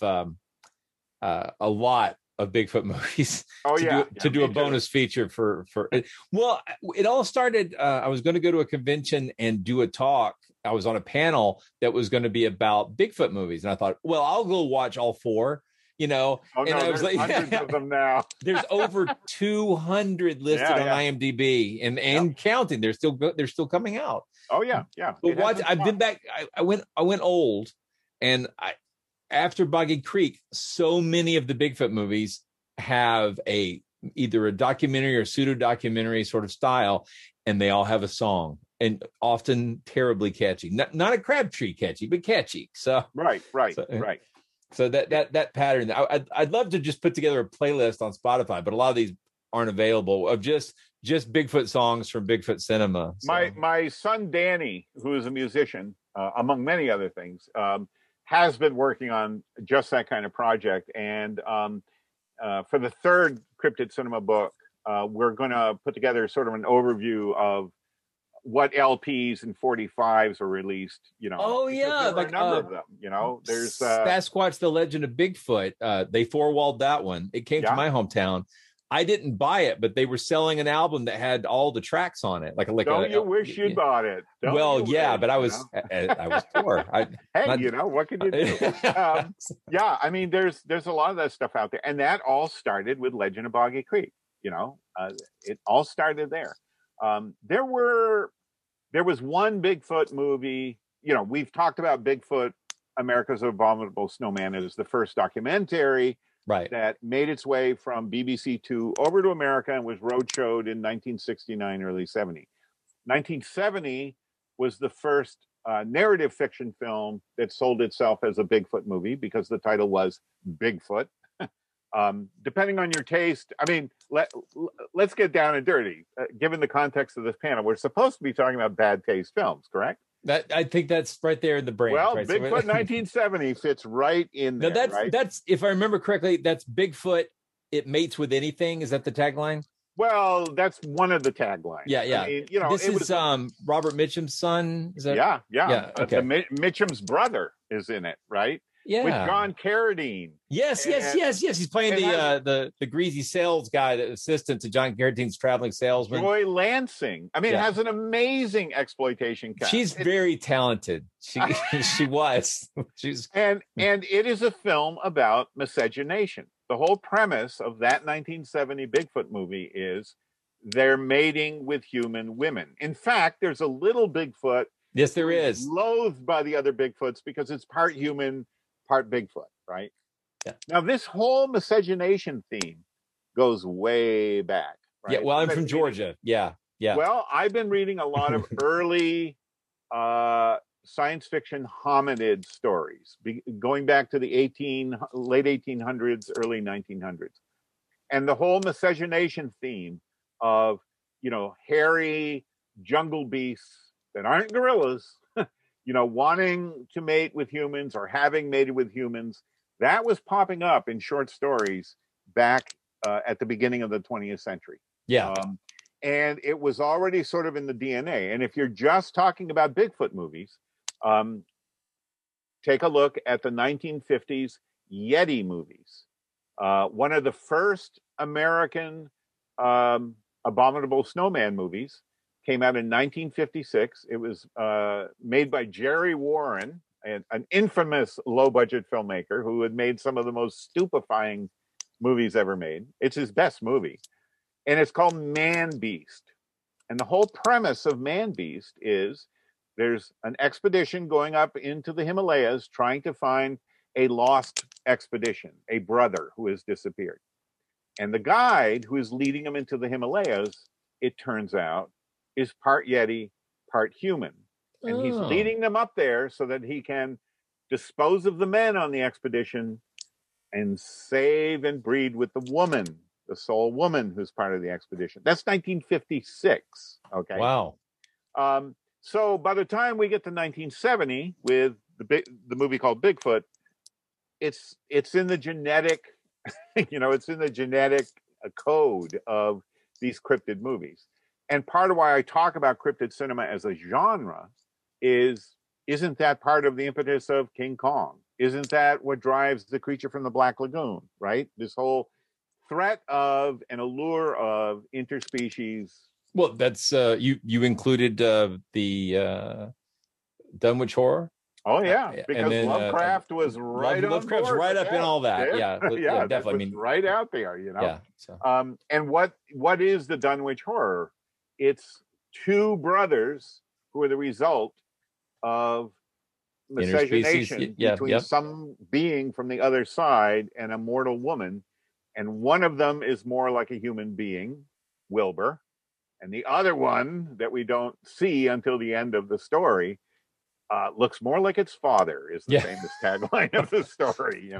Bigfoot movies. To do a bonus feature for. Well, it all started. I was going to go to a convention and do a talk. I was on a panel that was going to be about Bigfoot movies, and I thought, well, I'll go watch all 4. And I was like, hundreds of them now. There's over 200 listed on IMDb and counting. They're still coming out. Oh yeah. But I've been back. I went old, and after Boggy Creek, so many of the Bigfoot movies have either a documentary or pseudo documentary sort of style, and they all have a song, and often terribly catchy. Not a Crabtree catchy, but catchy. So right. So that pattern, I'd love to just put together a playlist on Spotify, but a lot of these aren't available of just Bigfoot songs from Bigfoot cinema. So. My son Danny, who is a musician, among many other things, has been working on just that kind of project. And for the 3rd Cryptid Cinema book, we're going to put together sort of an overview of what LPs and 45s were released, Oh yeah, there were a number of them, there's Sasquatch, The Legend of Bigfoot. They 4-walled that one. It came to my hometown. I didn't buy it, but they were selling an album that had all the tracks on it. Don't you wish you'd bought it? But I was poor. What can you do? I mean, there's a lot of that stuff out there, and that all started with Legend of Boggy Creek. It all started there. There was one Bigfoot movie. We've talked about Bigfoot, America's Abominable Snowman. It was the first documentary that made its way from BBC 2 over to America and was roadshowed in 1969, early 70. 1970 was the first narrative fiction film that sold itself as a Bigfoot movie because the title was Bigfoot. Depending on your taste, I mean, let's get down and dirty. Given the context of this panel, we're supposed to be talking about bad taste films, correct? I think that's right there in the brain. Well, right? Bigfoot 1970 fits right in there. That's if I remember correctly, that's Bigfoot. It mates with anything. Is that the tagline? Well, that's one of the taglines. Yeah. I mean, this is Robert Mitchum's son. Is that? Yeah. Okay. Mitchum's brother is in it, right? Yeah, with John Carradine. Yes. He's playing the greasy sales guy, the assistant to John Carradine's traveling salesman. Roy Lansing. I mean, it has an amazing exploitation cast. She's very talented. She was. And it is a film about miscegenation. The whole premise of that 1970 Bigfoot movie is they're mating with human women. In fact, there's a little Bigfoot. Yes, there is. Loathed by the other Bigfoots because it's part human, part Bigfoot, right? Yeah. Now, this whole miscegenation theme goes way back. Right? Yeah, well, I'm from Georgia. Yeah. Well, I've been reading a lot of early science fiction hominid stories, going back to the late 1800s, early 1900s. And the whole miscegenation theme of, hairy jungle beasts that aren't gorillas, wanting to mate with humans or having mated with humans, that was popping up in short stories back at the beginning of the 20th century. Yeah. And it was already sort of in the DNA. And if you're just talking about Bigfoot movies, take a look at the 1950s Yeti movies. One of the first American Abominable Snowman movies came out in 1956. It was made by Jerry Warren, an infamous low-budget filmmaker who had made some of the most stupefying movies ever made. It's his best movie. And it's called Man Beast. And the whole premise of Man Beast is there's an expedition going up into the Himalayas trying to find a lost expedition, a brother who has disappeared. And the guide who is leading them into the Himalayas, it turns out, is part Yeti, part human. And he's leading them up there so that he can dispose of the men on the expedition and save and breed with the woman, the sole woman who's part of the expedition. That's 1956. Okay. Wow. So by the time we get to 1970 with the movie called Bigfoot, it's in the genetic, it's in the genetic code of these cryptid movies. And part of why I talk about cryptid cinema as a genre isn't that part of the impetus of King Kong? Isn't that what drives The Creature from the Black Lagoon, right? This whole threat of and allure of interspecies. Well, that's you included the Dunwich Horror. Oh yeah, because then, Lovecraft was right on Lovecraft's board right up that. in all that. Yeah, definitely. I mean, right out there, Yeah. So. And what is the Dunwich Horror? It's two brothers who are the result of miscegenation between some being from the other side and a mortal woman, and one of them is more like a human being, Wilbur, and the other one that we don't see until the end of the story looks more like its father, is the famous tagline of the story.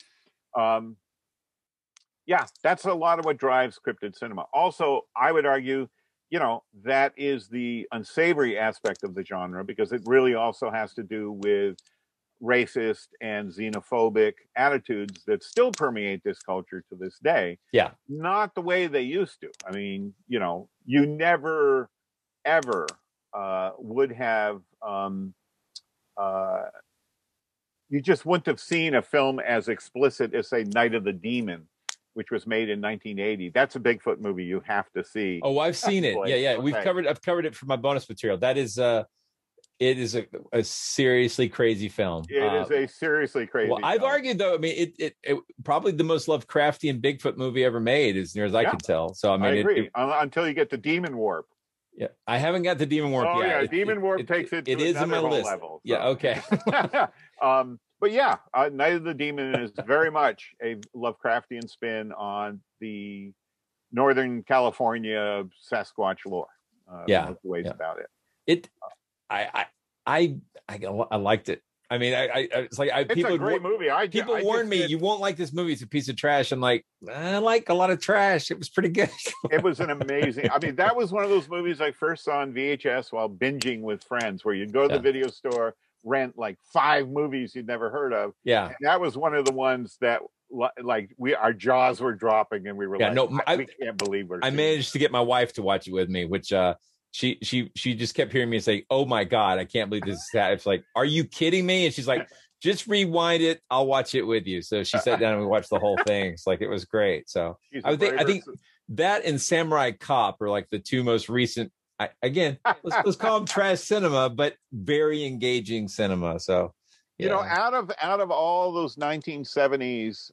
That's a lot of what drives cryptid cinema. Also, I would argue, that is the unsavory aspect of the genre, because it really also has to do with racist and xenophobic attitudes that still permeate this culture to this day. Yeah. Not the way they used to. I mean, you never, ever would have, you just wouldn't have seen a film as explicit as, say, Night of the Demon, which was made in 1980. That's a Bigfoot movie you have to see. Oh, I've seen it. Yeah. Okay. I've covered it for my bonus material. That is it is a seriously crazy film. It is a seriously crazy Well, I've film. argued, though, I mean, it probably the most Lovecraftian Bigfoot movie ever made, as near as I can tell. So, I mean, I agree. Until you get to Demon Warp. Yeah, I haven't got the Demon Warp yet. Yeah, Demon Warp takes it to it is in my another list. level. So. Yeah, okay. But yeah, Night of the Demon is very much a Lovecraftian spin on the Northern California Sasquatch lore. Most ways about it. I liked it. I mean, it's like it's a great movie. People warned me, you won't like this movie. It's a piece of trash. I'm like, I like a lot of trash. It was pretty good. It was an amazing. I mean, that was one of those movies I first saw on VHS while binging with friends, where you'd go to the video store, rent like 5 movies you'd never heard of. Yeah, and that was one of the ones that like our jaws were dropping, and we were we can't believe I managed to get my wife to watch it with me, which she just kept hearing me say, "Oh my God, I can't believe this is that." It's like, "Are you kidding me?" And she's like, "Just rewind it. I'll watch it with you." So she sat down and we watched the whole thing. It's like, it was great. So I think that and Samurai Cop are like the two most recent. Let's call them trash cinema, but very engaging cinema. So out of all those 1970s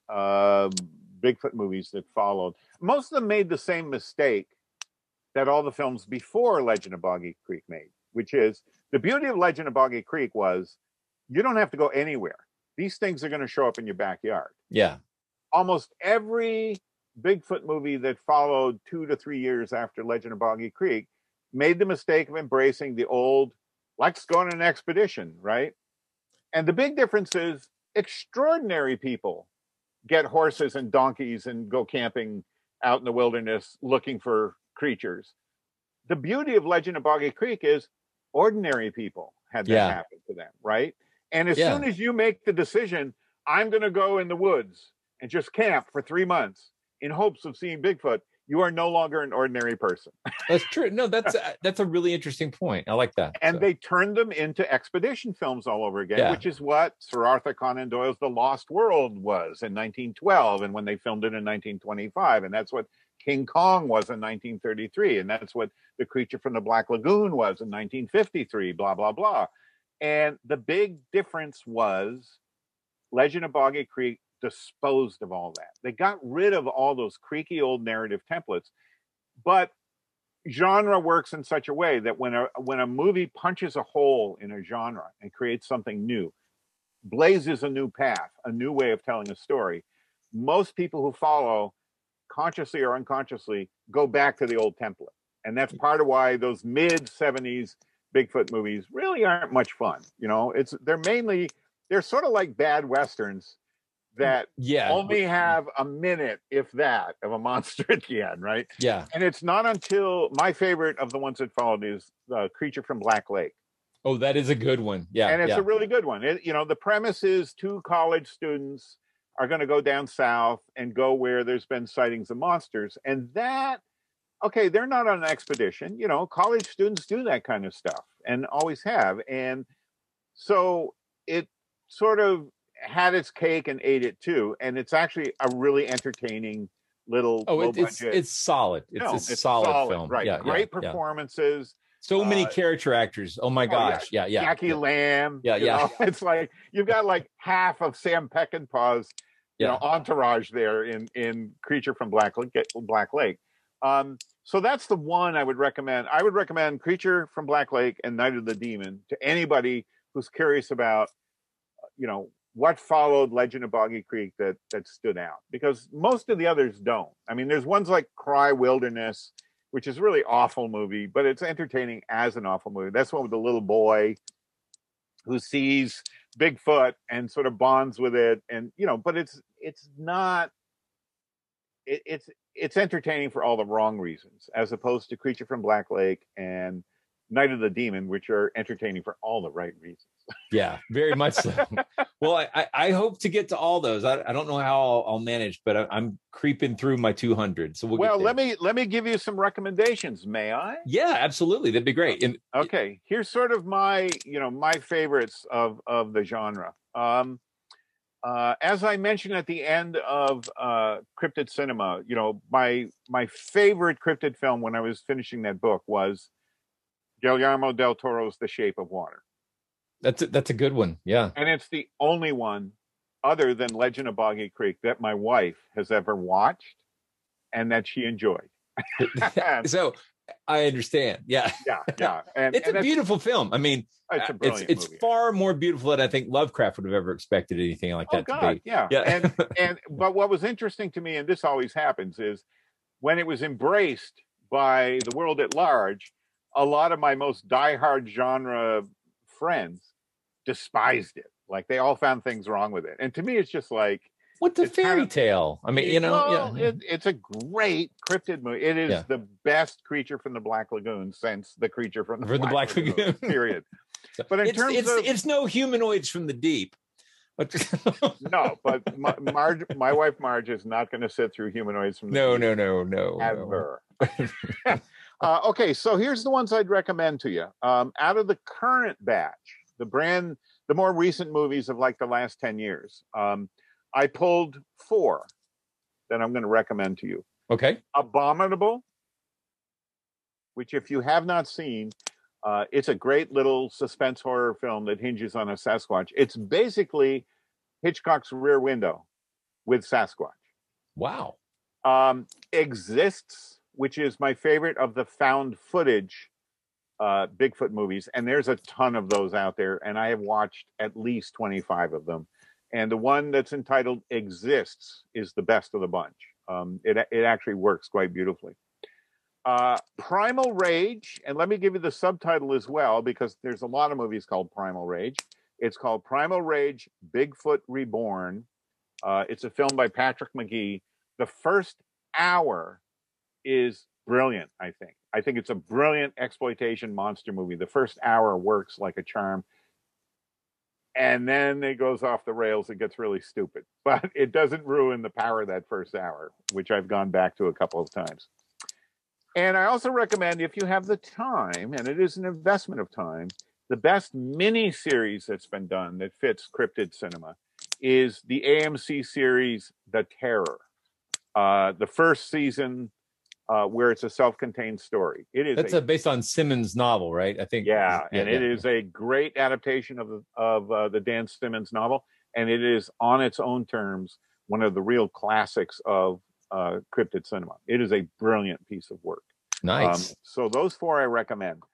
Bigfoot movies that followed, most of them made the same mistake that all the films before Legend of Boggy Creek made, which is the beauty of Legend of Boggy Creek was you don't have to go anywhere. These things are going to show up in your backyard. Yeah. Almost every Bigfoot movie that followed 2 to 3 years after Legend of Boggy Creek made the mistake of embracing the old, let's go on an expedition, right? And the big difference is extraordinary people get horses and donkeys and go camping out in the wilderness looking for creatures. The beauty of Legend of Boggy Creek is ordinary people had that happen to them, right? And as soon as you make the decision, I'm going to go in the woods and just camp for 3 months in hopes of seeing Bigfoot, you are no longer an ordinary person. That's true. No, that's a really interesting point. I like that. And they turned them into expedition films all over again, which is what Sir Arthur Conan Doyle's The Lost World was in 1912, and when they filmed it in 1925, and that's what King Kong was in 1933, and that's what The Creature from the Black Lagoon was in 1953, blah, blah, blah. And the big difference was Legend of Boggy Creek disposed of all that. They got rid of all those creaky old narrative templates. But genre works in such a way that when a movie punches a hole in a genre and creates something new, blazes a new path, a new way of telling a story, most people who follow, consciously or unconsciously, go back to the old template. And that's part of why those mid-70s Bigfoot movies really aren't much fun. They're sort of like bad Westerns that Yeah. only have a minute, if that, of a monster at the end, right? Yeah. And it's not until my favorite of the ones that followed is Creature from Black Lake. Oh, that is a good one. Yeah. And it's yeah. a really good one. The premise is two college students are going to go down south and go where there's been sightings of monsters. And that, okay, they're not on an expedition. College students do that kind of stuff and always have. And so it sort of had its cake and ate it too. And it's actually a really entertaining little low budget. It's solid. It's a solid film. Right. Yeah, Great performances. So many character actors. Oh my gosh. Yeah. Jackie Lamb. Yeah. It's like you've got like half of Sam Peckinpah's entourage there in Creature from Black Lake. So that's the one I would recommend. I would recommend Creature from Black Lake and Night of the Demon to anybody who's curious about, what followed Legend of Boggy Creek that stood out, because most of the others don't. I mean, there's ones like Cry Wilderness, which is a really awful movie, but it's entertaining as an awful movie. That's one with the little boy who sees Bigfoot and sort of bonds with it. And, but it's entertaining for all the wrong reasons, as opposed to Creature from Black Lake and Night of the Demon, which are entertaining for all the right reasons. Yeah, very much so. Well, I hope to get to all those. I don't know how I'll manage, but I'm creeping through my 200. So let me give you some recommendations. May I? Yeah, absolutely. That'd be great. And okay, here's sort of my favorites of the genre. As I mentioned at the end of Cryptid Cinema, my favorite cryptid film when I was finishing that book was Guillermo del Toro's The Shape of Water. That's a good one. Yeah. And it's the only one other than Legend of Boggy Creek that my wife has ever watched and that she enjoyed. So I understand. Yeah. Yeah. And it's a beautiful film. I mean, it's a brilliant it's movie. far more beautiful than I think Lovecraft would have ever expected anything like that to be. Yeah. But what was interesting to me, and this always happens, is when it was embraced by the world at large, a lot of my most diehard genre friends despised it. Like they all found things wrong with it. And to me, it's just like, what's a fairy tale? I mean, it's a great cryptid movie. It is the best Creature from the Black Lagoon since the Creature from the Black Lagoon. Period. But in terms of, it's no Humanoids from the Deep. No, but my wife Marge is not going to sit through Humanoids from the Deep. No. Ever. Okay, so here's the ones I'd recommend to you. Out of the current batch, the more recent movies of like the last 10 years, I pulled 4 that I'm going to recommend to you. Okay. Abominable, which if you have not seen, it's a great little suspense horror film that hinges on a Sasquatch. It's basically Hitchcock's Rear Window with Sasquatch. Wow. Exists, which is my favorite of the found footage Bigfoot movies. And there's a ton of those out there. And I have watched at least 25 of them. And the one that's entitled Exists is the best of the bunch. It actually works quite beautifully. Primal Rage, and let me give you the subtitle as well, because there's a lot of movies called Primal Rage. It's called Primal Rage, Bigfoot Reborn. It's a film by Patrick McGee. The first hour is brilliant, I think. I think it's a brilliant exploitation monster movie. The first hour works like a charm. And then it goes off the rails. It gets really stupid. But it doesn't ruin the power of that first hour, which I've gone back to a couple of times. And I also recommend, if you have the time, and it is an investment of time, the best mini series that's been done that fits cryptid cinema is the AMC series The Terror. The first season, where it's a self-contained story. That's based on Simmons' novel, right? I think. Yeah, and it is a great adaptation of the Dan Simmons novel, and it is on its own terms one of the real classics of cryptid cinema. It is a brilliant piece of work. Nice. So those 4 I recommend.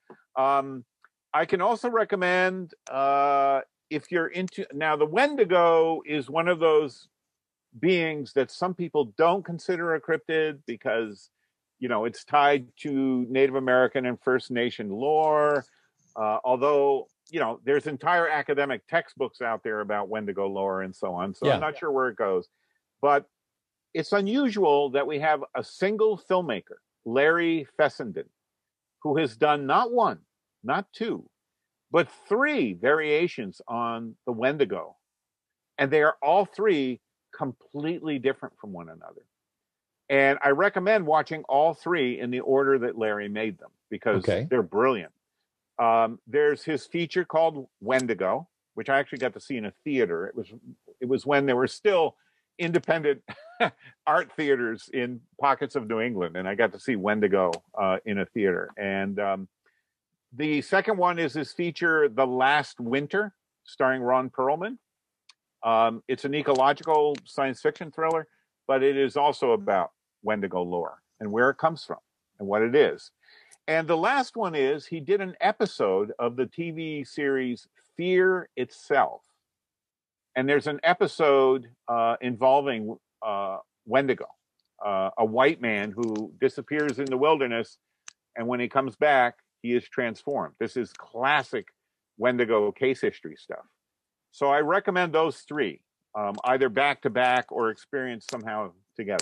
I can also recommend, if you're into, now the Wendigo is one of those beings that some people don't consider a cryptid because, it's tied to Native American and First Nation lore. Although, there's entire academic textbooks out there about Wendigo lore and so on. So Yeah. I'm not sure where it goes. But it's unusual that we have a single filmmaker, Larry Fessenden, who has done not one, not two, but 3 variations on the Wendigo. And they are all 3 completely different from one another. And I recommend watching all 3 in the order that Larry made them because they're brilliant. There's his feature called Wendigo, which I actually got to see in a theater. It was when there were still independent art theaters in pockets of New England, and I got to see Wendigo in a theater. And the second one is his feature, The Last Winter, starring Ron Perlman. It's an ecological science fiction thriller, but it is also about Wendigo lore and where it comes from and what it is. And the last one is he did an episode of the TV series Fear Itself. And there's an episode involving Wendigo, a white man who disappears in the wilderness. And when he comes back, he is transformed. This is classic Wendigo case history stuff. So I recommend those 3, either back to back or experienced somehow together.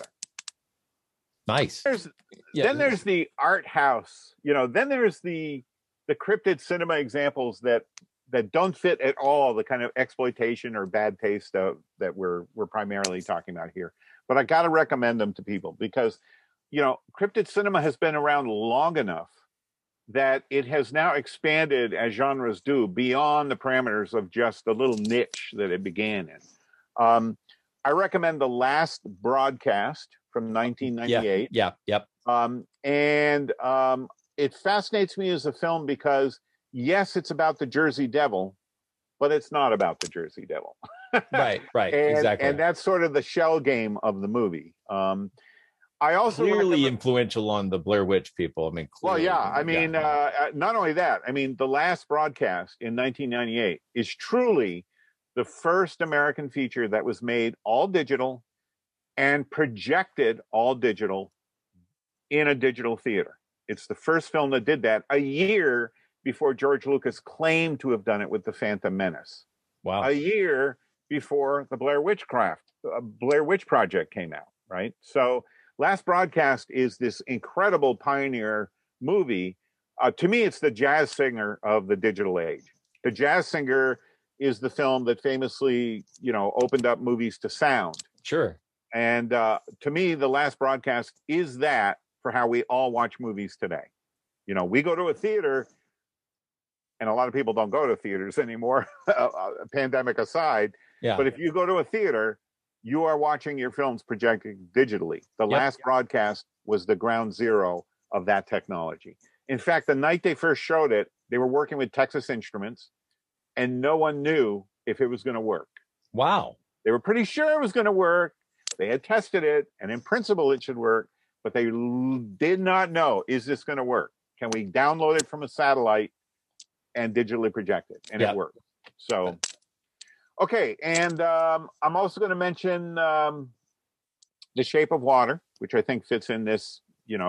Nice. Then there's the art house, then there's the cryptid cinema examples that don't fit at all the kind of exploitation or bad taste that we're primarily talking about here. But I got to recommend them to people because, cryptid cinema has been around long enough that it has now expanded as genres do beyond the parameters of just the little niche that it began in. I recommend The Last Broadcast from 1998. Yep. And it fascinates me as a film because, yes, it's about the Jersey Devil, but it's not about the Jersey Devil. Right, exactly. And that's sort of the shell game of the movie. I also clearly influential on the Blair Witch people. Clearly, not only that. The Last Broadcast in 1998 is truly the first American feature that was made all digital and projected all digital in a digital theater. It's the first film that did that a year before George Lucas claimed to have done it with The Phantom Menace. Wow. A year before the Blair Witch Project came out, right? So Last Broadcast is this incredible pioneer movie. To me, it's the Jazz Singer of the digital age. The Jazz Singer is the film that famously, opened up movies to sound. Sure. And to me, The Last Broadcast is that for how we all watch movies today. We go to a theater, and a lot of people don't go to theaters anymore, pandemic aside. Yeah. But if you go to a theater, you are watching your films projected digitally. The Last Broadcast was the ground zero of that technology. In fact, the night they first showed it, they were working with Texas Instruments, and no one knew if it was going to work. Wow. They were pretty sure it was going to work. They had tested it, and in principle, it should work, but they did not know, is this going to work? Can we download it from a satellite and digitally project it? And it worked. So, okay. And I'm also going to mention The Shape of Water, which I think fits in this,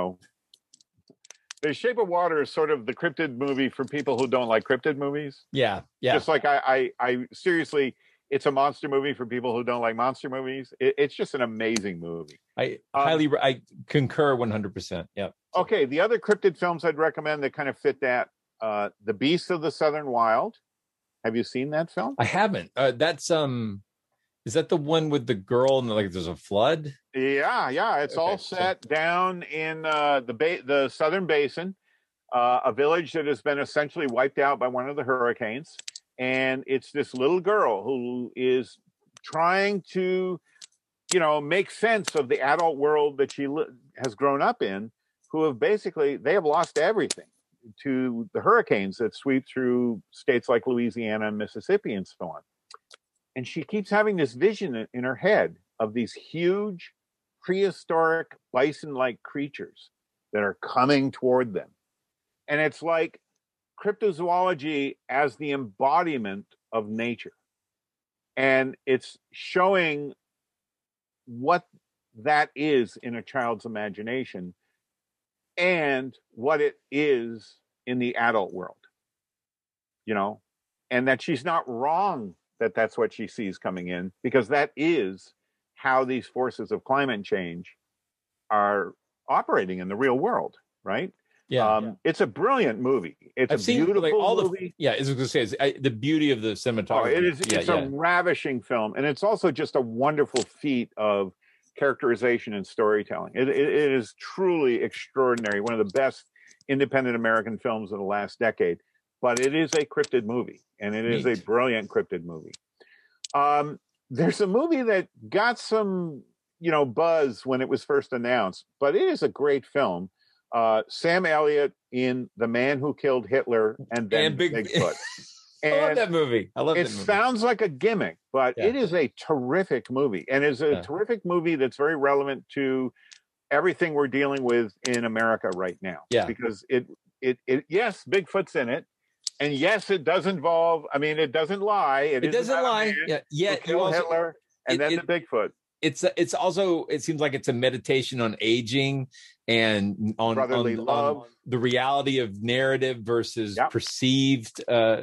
The Shape of Water is sort of the cryptid movie for people who don't like cryptid movies. Yeah. Just like I seriously, it's a monster movie for people who don't like monster movies. It's just an amazing movie. I concur 100%. Yeah. Okay. The other cryptid films I'd recommend that kind of fit that, The Beast of the Southern Wild. Have you seen that film? I haven't. That's is that the one with the girl and there's a flood? Yeah. It's all set down in the Southern Basin, a village that has been essentially wiped out by one of the hurricanes. And it's this little girl who is trying to, make sense of the adult world that she has grown up in, who have they have lost everything to the hurricanes that sweep through states like Louisiana and Mississippi and so on. And she keeps having this vision in her head of these huge prehistoric bison-like creatures that are coming toward them. And it's like cryptozoology as the embodiment of nature. And it's showing what that is in a child's imagination and what it is in the adult world. and that she's not wrong that that's what she sees coming in, because that is how these forces of climate change are operating in the real world, right? Yeah, it's a brilliant movie. It's beautiful movie. As I was going to say, the beauty of the cinematography. It's a ravishing film, and it's also just a wonderful feat of characterization and storytelling. It is truly extraordinary. One of the best independent American films of the last decade. But it is a cryptid movie, and it is a brilliant cryptid movie. There's a movie that got some, buzz when it was first announced, but it is a great film. Sam Elliott in The Man Who Killed Hitler and then Bigfoot. I love that movie. It sounds like a gimmick, but it is a terrific movie, and is a terrific movie that's very relevant to everything we're dealing with in America right now. Yeah, because it yes, Bigfoot's in it. And yes, it does involve. I mean, it doesn't lie. It doesn't lie. Kill Hitler and then the Bigfoot. It's also. It seems like it's a meditation on aging and on brotherly love, on the reality of narrative versus perceived. I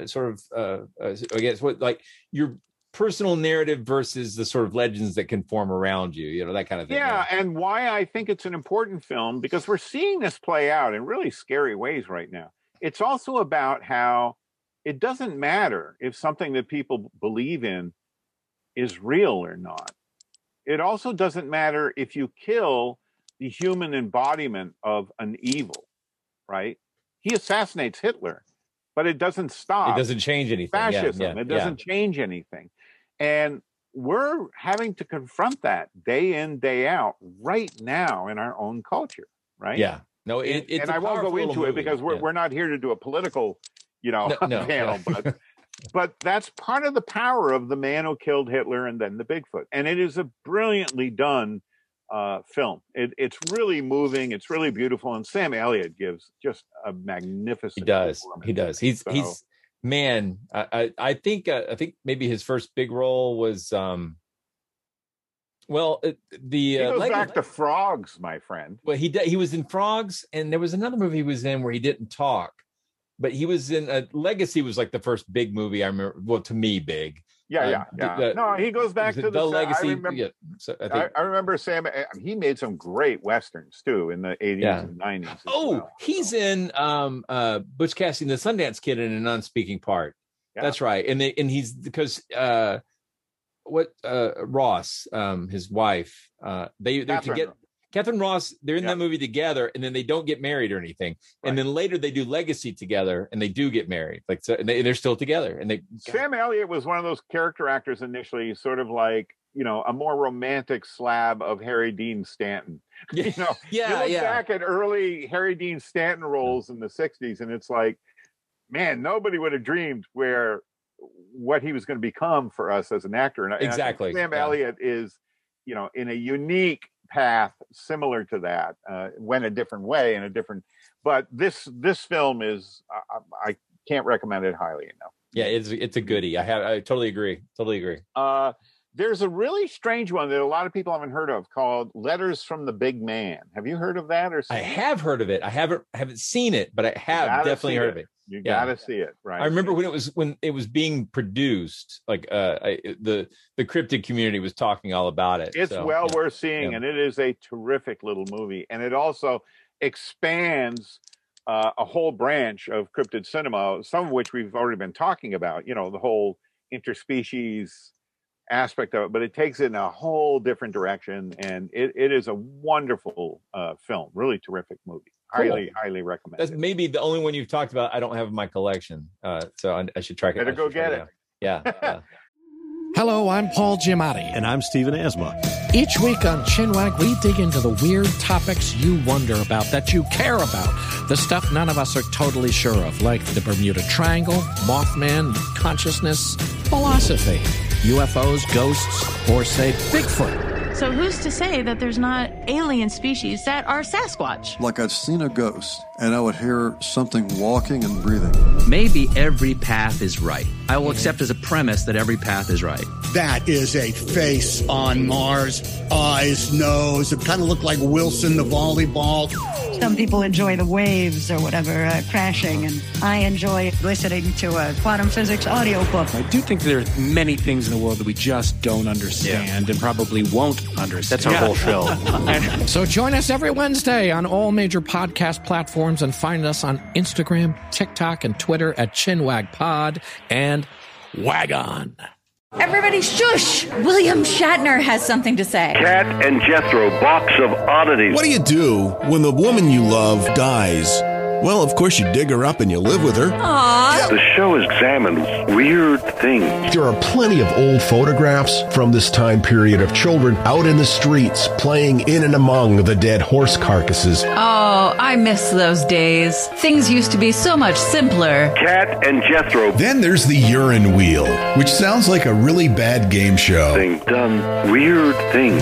guess what your personal narrative versus the sort of legends that can form around you. That kind of thing. Yeah, and why I think it's an important film, because we're seeing this play out in really scary ways right now. It's also about how it doesn't matter if something that people believe in is real or not. It also doesn't matter if you kill the human embodiment of an evil, right? He assassinates Hitler, but it doesn't stop. It doesn't change anything. Fascism. It doesn't change anything. And we're having to confront that day in, day out right now in our own culture, right? Yeah. No, it's I won't go into it because we're not here to do a political, panel, but that's part of the power of The Man Who Killed Hitler and then the Bigfoot, and it is a brilliantly done film. It's really moving, it's really beautiful, and Sam Elliott gives just a magnificent. He does. He's man. I think maybe his first big role was. He goes back to Frogs, my friend. Well, he was in Frogs, and there was another movie he was in where he didn't talk, but he was in Legacy was like the first big movie I remember. Well, to me, big. Yeah. No, he goes back to the Legacy. I remember Sam. He made some great westerns too in the 80s and 90s. He's in Butch Cassidy and the Sundance Kid in a non-speaking part. Yeah. That's right, and he's because. Ross, his wife, they're together. Catherine Ross, they're in that movie together, and then they don't get married or anything. Right. And then later they do Legacy together, and they do get married. And they're still together. And Sam Elliott was one of those character actors initially, sort of like a more romantic slab of Harry Dean Stanton. You look back at early Harry Dean Stanton roles in the '60s, and it's like, man, nobody would have dreamed what he was going to become for us as an actor. And exactly. Sam Elliott is, in a unique path similar to that, went a different way but this film is, I can't recommend it highly enough. Yeah, it's a goodie. I totally agree. There's a really strange one that a lot of people haven't heard of called Letters from the Big Man. Have you heard of that? I have heard of it. I haven't seen it, but I have definitely heard of it. You gotta see it, right? I remember when it was being produced, like the cryptid community was talking all about it. It's worth seeing, and it is a terrific little movie, and it also expands a whole branch of cryptid cinema, some of which we've already been talking about. The whole interspecies aspect of it, but it takes it in a whole different direction, and it is a wonderful film, really terrific movie. Cool. Highly recommend. That's maybe the only one you've talked about I don't have in my collection, so I should track it. Better go get it. Yeah. Hello, I'm Paul Giamatti. And I'm Stephen Asma. Each week on Chinwag, we dig into the weird topics you wonder about, that you care about. The stuff none of us are totally sure of, like the Bermuda Triangle, Mothman, consciousness, philosophy, UFOs, ghosts, or, say, Bigfoot. So who's to say that there's not alien species that are Sasquatch? Like I'd seen a ghost, and I would hear something walking and breathing. Maybe every path is right. I will accept as a premise that every path is right. That is a face on Mars. Eyes, nose. It kind of looked like Wilson, the volleyball. Some people enjoy the waves or whatever crashing, and I enjoy listening to a quantum physics audiobook. I do think there are many things in the world that we just don't understand and probably won't understand. That's our whole show. So join us every Wednesday on all major podcast platforms and find us on Instagram, TikTok, and Twitter at ChinwagPod and Wagon. Everybody shush! William Shatner has something to say. Cat and Jethro, box of oddities. What do you do when the woman you love dies? Well, of course, you dig her up and you live with her. Aww. The show examines weird things. There are plenty of old photographs from this time period of children out in the streets playing in and among the dead horse carcasses. Oh, I miss those days. Things used to be so much simpler. Cat and Jethro. Then there's the urine wheel, which sounds like a really bad game show. Done weird things.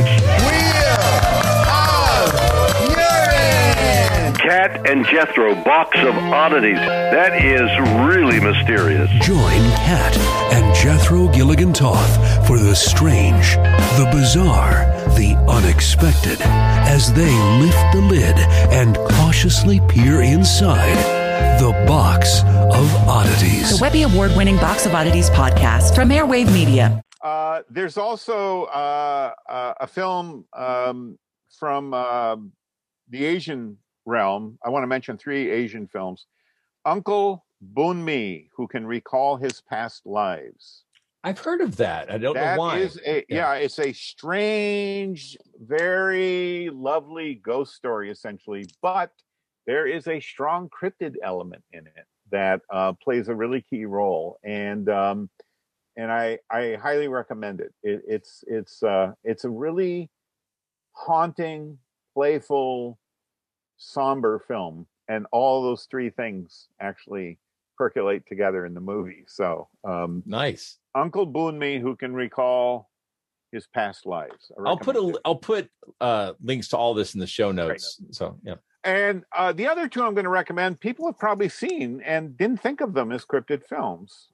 Cat and Jethro, box of oddities. That is really mysterious. Join Cat and Jethro Gilligan Toth for the strange, the bizarre, the unexpected as they lift the lid and cautiously peer inside the Box of Oddities. The Webby Award-winning Box of Oddities podcast from Airwave Media. There's also a film from the Asian realm. I want to mention 3 Asian films. Uncle Boonmi, Who Can Recall His Past Lives. I've heard of that. I don't know why. It's a strange, very lovely ghost story, essentially, but there is a strong cryptid element in it that plays a really key role, and I highly recommend it. It's a really haunting, playful, somber film, and all those 3 things actually percolate together in the movie. So nice. Uncle Boonmi, Who Can Recall His Past Lives. I'll put links to all this in the show notes. Great. So yeah. And the other 2 I'm going to recommend, people have probably seen and didn't think of them as cryptid films.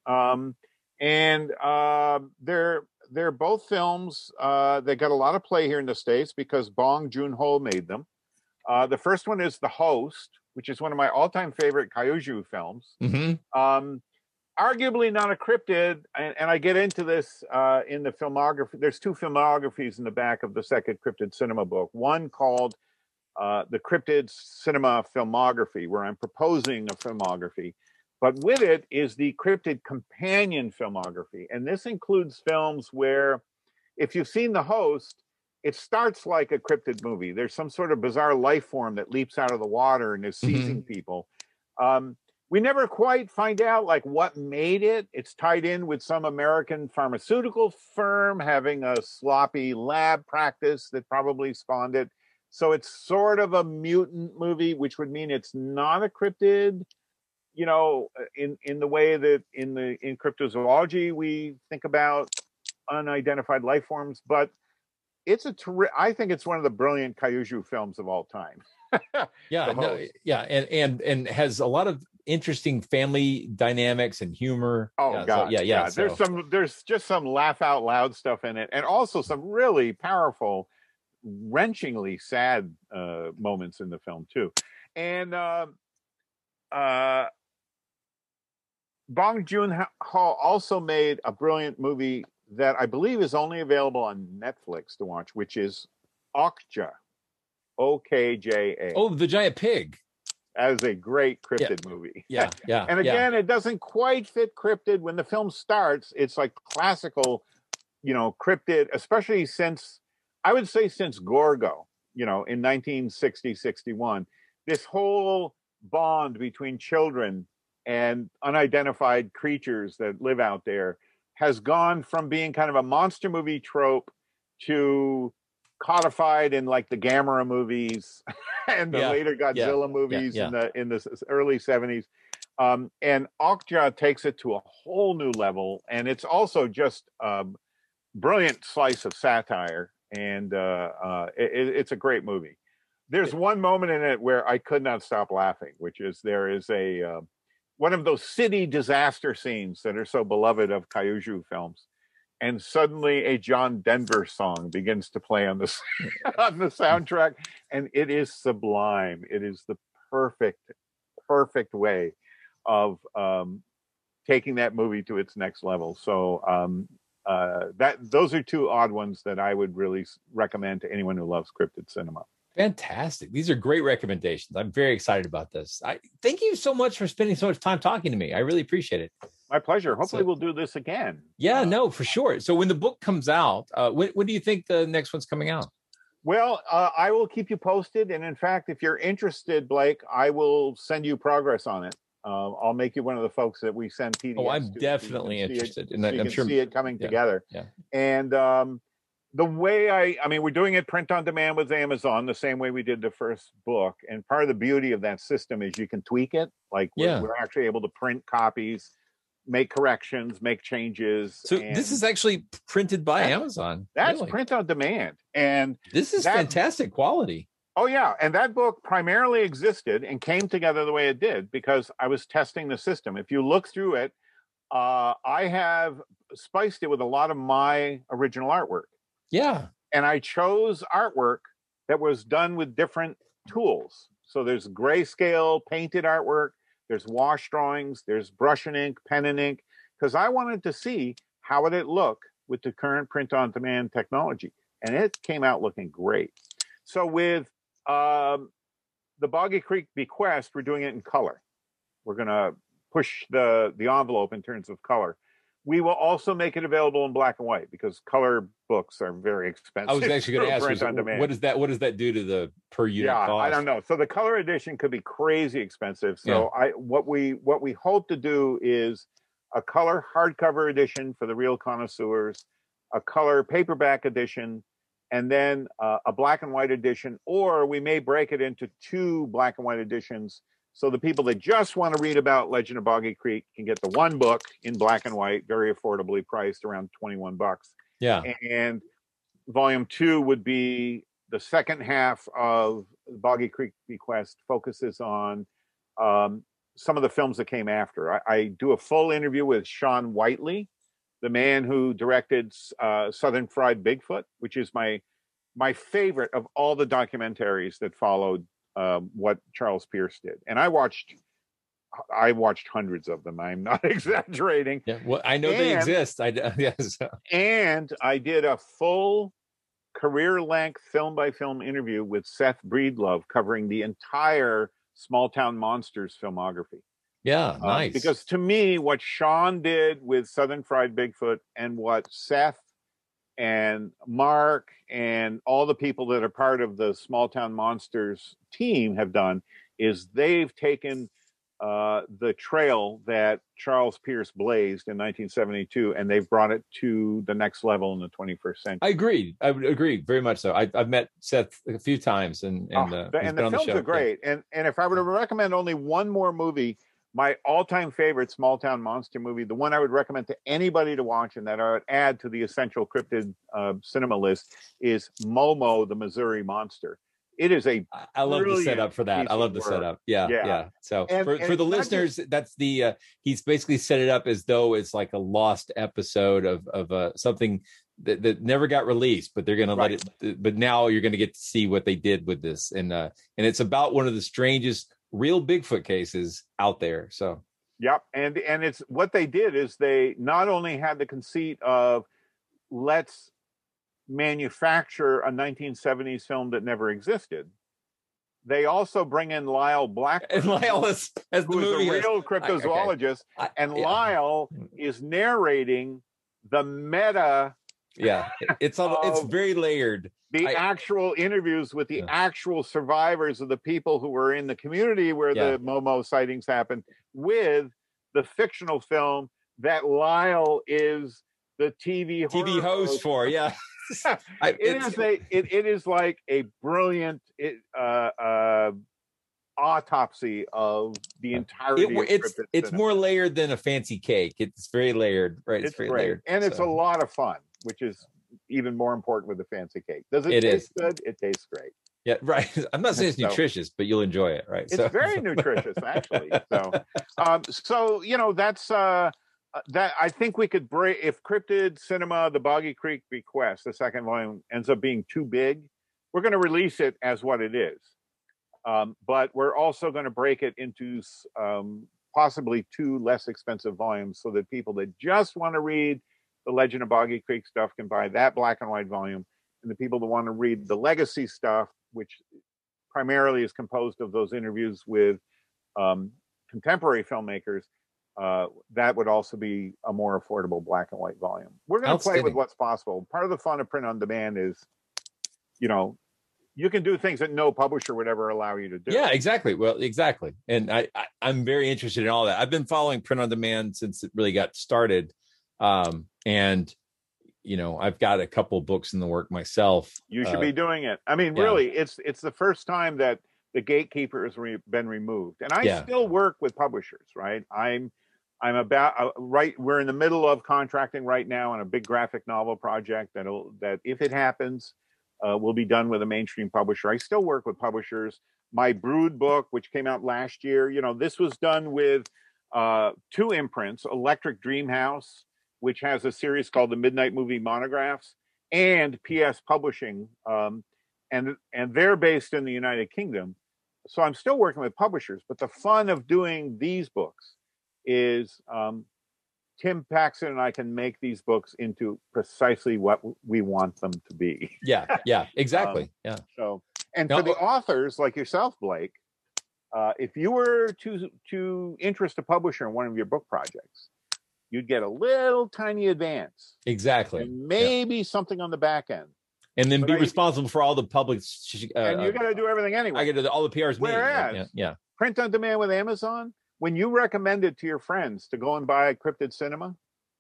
They're both films that got a lot of play here in the States because Bong Joon-ho made them. The first one is The Host, which is one of my all-time favorite kaiju films. Mm-hmm. Arguably not a cryptid, and I get into this in the filmography. There's 2 filmographies in the back of the second Cryptid Cinema book. One called the Cryptid Cinema Filmography, where I'm proposing a filmography. But with it is the Cryptid Companion Filmography. And this includes films where, if you've seen The Host, it starts like a cryptid movie. There's some sort of bizarre life form that leaps out of the water and is seizing people. We never quite find out like what made it. It's tied in with some American pharmaceutical firm having a sloppy lab practice that probably spawned it. So it's sort of a mutant movie, which would mean it's not a cryptid, you know, in the way that in cryptozoology we think about unidentified life forms. But it's I think it's one of the brilliant kaiju films of all time. And has a lot of interesting family dynamics and humor. Oh God, There's just some laugh out loud stuff in it, and also some really powerful, wrenchingly sad moments in the film too. And Bong Joon-ho also made a brilliant movie that I believe is only available on Netflix to watch, which is Okja, Okja. Oh, the giant pig. That is a great cryptid movie. Yeah. And again, it doesn't quite fit cryptid. When the film starts, it's like classical, you know, cryptid, especially since Gorgo, you know, in 1960, 61. This whole bond between children and unidentified creatures that live out there has gone from being kind of a monster movie trope to codified in like the Gamera movies and the later Godzilla movies in the early 70s. And Okja takes it to a whole new level. And it's also just a brilliant slice of satire. And it's a great movie. There's one moment in it where I could not stop laughing, which is there is one of those city disaster scenes that are so beloved of kaiju films. and suddenly a John Denver song begins to play on the on the soundtrack, and it is sublime. It is the perfect way of taking that movie to its next level. So those are two odd ones that I would really recommend to anyone who loves scripted cinema. Fantastic. These are great recommendations. I'm very excited about this. Thank you so much for spending so much time talking to me. I really appreciate it. My pleasure. Hopefully we'll do this again. Yeah, no, for sure. So when the book comes out, when do you think the next one's coming out? Well, I will keep you posted. And in fact, if you're interested, Blake, I will send you progress on it. I'll make you one of the folks that we send PDFs to. Oh, I'm definitely interested. And I'm sure see it coming together. Yeah. And the way I mean, we're doing it print on demand with Amazon, the same way we did the first book. And part of the beauty of that system is you can tweak it. Like we're actually able to print copies, make corrections, make changes. So this is actually printed by Amazon. That's print on demand. And this is fantastic quality. Oh, yeah. And that book primarily existed and came together the way it did because I was testing the system. If you look through it, I have spiced it with a lot of my original artwork. Yeah. And I chose artwork that was done with different tools. So there's grayscale painted artwork, there's wash drawings, there's brush and ink, pen and ink, because I wanted to see how would it look with the current print-on-demand technology. And it came out looking great. So with the Boggy Creek Bequest, we're doing it in color. We're going to push the envelope in terms of color. We will also make it available in black and white because color books are very expensive. I was actually going to ask you, what does that do to the per unit cost? I don't know. So the color edition could be crazy expensive. So what we hope to do is a color hardcover edition for the real connoisseurs, a color paperback edition, and then a black and white edition, or we may break it into two black and white editions. So the people that just want to read about Legend of Boggy Creek can get the one book in black and white, very affordably priced, around $21. Yeah. And volume 2 would be the second half of Boggy Creek Bequest, focuses on some of the films that came after. I do a full interview with Sean Whiteley, the man who directed Southern Fried Bigfoot, which is my favorite of all the documentaries that followed what Charles Pierce did. And I watched hundreds of them. I'm not exaggerating. Yeah, well, I know they exist. Yes. And I did a full career-length film-by-film interview with Seth Breedlove covering the entire Small Town Monsters filmography. Yeah, nice. Because to me, what Sean did with Southern Fried Bigfoot and what Seth and Mark and all the people that are part of the Small Town Monsters team have done is they've taken the trail that Charles Pierce blazed in 1972, and they've brought it to the next level in the 21st century. I would agree very much so. I've met Seth a few times, and the films are great. Yeah. And if I were to recommend only one more movie, my all-time favorite small town monster movie, the one I would recommend to anybody to watch and that I would add to the essential cryptid cinema list, is Momo, the Missouri Monster. It is I love the setup for that. I love the setup. Yeah. So for the listeners, that's the he's basically set it up as though it's like a lost episode of something that never got released, but they're going to let it. But now you're going to get to see what they did with this, and it's about one of the strangest real Bigfoot cases out there. So yep, and it's what they did is they not only had the conceit of let's manufacture a 1970s film that never existed, they also bring in Lyle Blackburn, and Lyle is as the movie a real cryptozoologist, Lyle is narrating the meta. Yeah, it's very layered. The actual interviews with the actual survivors of the people who were in the community where the Momo sightings happened, with the fictional film that Lyle is the TV host for. Yeah. It is like a brilliant autopsy of the entirety. It's more layered than a fancy cake. It's very layered, right? It's very great. layered, and it's a lot of fun, which is even more important with the fancy cake. Does it taste good? It tastes great. Yeah, right. I'm not saying it's nutritious, but you'll enjoy it, right? It's very nutritious, actually. So that's That I think we could break if Cryptid Cinema, the Boggy Creek Bequest, the second volume ends up being too big. We're going to release it as what it is, but we're also going to break it into possibly 2 less expensive volumes, so that people that just want to read the Legend of Boggy Creek stuff can buy that black and white volume, and the people that want to read the legacy stuff, which primarily is composed of those interviews with contemporary filmmakers. That would also be a more affordable black and white volume. We're going to play with what's possible. Part of the fun of print on demand is, you can do things that no publisher would ever allow you to do. Yeah, exactly. Well, exactly. And I'm very interested in all that. I've been following print on demand since it really got started. And, I've got a couple books in the work myself. You should be doing it. I mean, really, it's the first time that the gatekeeper has been removed. And I still work with publishers, right? I'm about we're in the middle of contracting right now on a big graphic novel project that if it happens, will be done with a mainstream publisher. I still work with publishers. My Brood book, which came out last year, this was done with 2 imprints, Electric Dream House, which has a series called the Midnight Movie Monographs, and PS Publishing, and they're based in the United Kingdom. So I'm still working with publishers, but the fun of doing these books is Tim Paxton and I can make these books into precisely what we want them to be. Yeah, exactly. So, and for the authors like yourself, Blake, if you were to interest a publisher in one of your book projects, you'd get a little tiny advance. Exactly. And maybe something on the back end. And then be responsible for all the public. And you got to do everything anyway. I got to do all the PRs. Whereas, print on demand with Amazon, when you recommend it to your friends to go and buy Cryptid Cinema,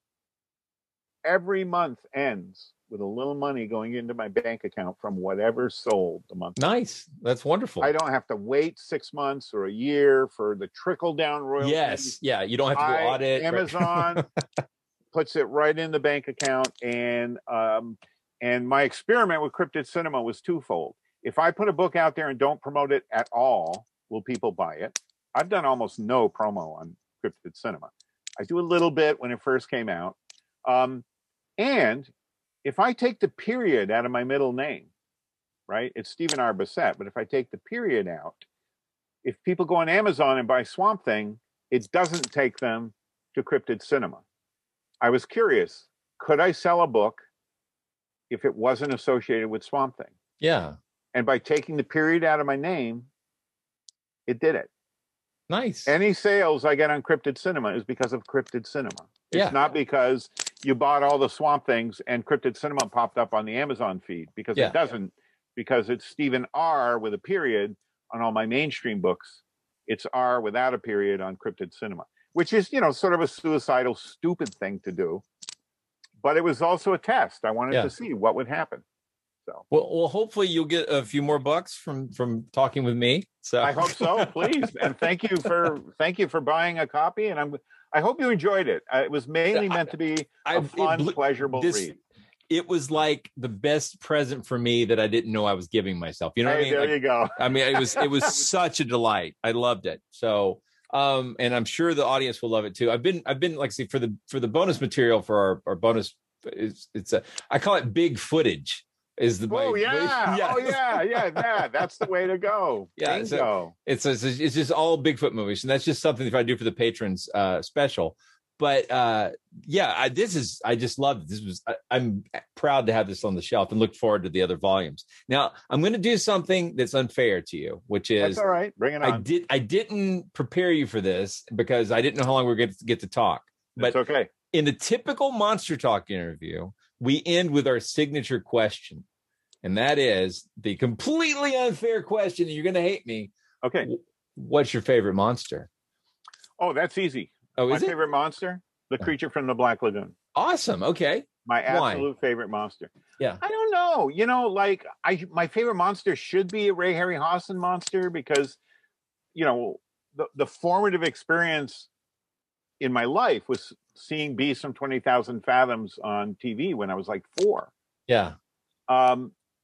every month ends with a little money going into my bank account from whatever sold the month. Nice. That's wonderful. I don't have to wait 6 months or a year for the trickle down royalties. Yes. Yeah. You don't have to go audit. Amazon puts it right in the bank account. And my experiment with Cryptid Cinema was twofold. If I put a book out there and don't promote it at all, will people buy it? I've done almost no promo on Cryptid Cinema. I do a little bit when it first came out. And if I take the period out of my middle name, right, it's Stephen R. Bissett, but if I take the period out, if people go on Amazon and buy Swamp Thing, it doesn't take them to Cryptid Cinema. I was curious, could I sell a book if it wasn't associated with Swamp Thing? Yeah. And by taking the period out of my name, it did it. Nice. Any sales I get on Cryptid Cinema is because of Cryptid Cinema. It's not because you bought all the Swamp Things and Cryptid Cinema popped up on the Amazon feed, because it doesn't, because it's Stephen R. with a period on all my mainstream books. It's R without a period on Cryptid Cinema, which is, sort of a suicidal, stupid thing to do. But it was also a test. I wanted to see what would happen. So, well, hopefully you'll get a few more bucks from talking with me. So I hope so, please. And thank you for buying a copy. And I hope you enjoyed it. It was mainly meant to be a fun, pleasurable read. It was like the best present for me that I didn't know I was giving myself. You know what I mean? There you go. I mean, it was such a delight. I loved it. So, and I'm sure the audience will love it too. I've been like I say, for the bonus material for our bonus, I call it big footage. Is the that's the way to go. Yeah, so it's just all Bigfoot movies, and that's just something if I do for the patrons special. But I just loved it. This was I'm proud to have this on the shelf and look forward to the other volumes. Now I'm going to do something that's unfair to you, which is that's all right. Bring it on. I didn't prepare you for this because I didn't know how long we were going to get to talk. But it's okay. In the typical Monster Talk interview, we end with our signature question. And that is the completely unfair question. You're going to hate me. Okay. What's your favorite monster? Oh, that's easy. Oh, is my favorite monster? The creature from the Black Lagoon. Awesome. Okay. My absolute favorite monster. Yeah. I don't know. My favorite monster should be a Ray Harryhausen monster because, the formative experience in my life was seeing Beasts from 20,000 Fathoms on TV when I was like 4. Yeah.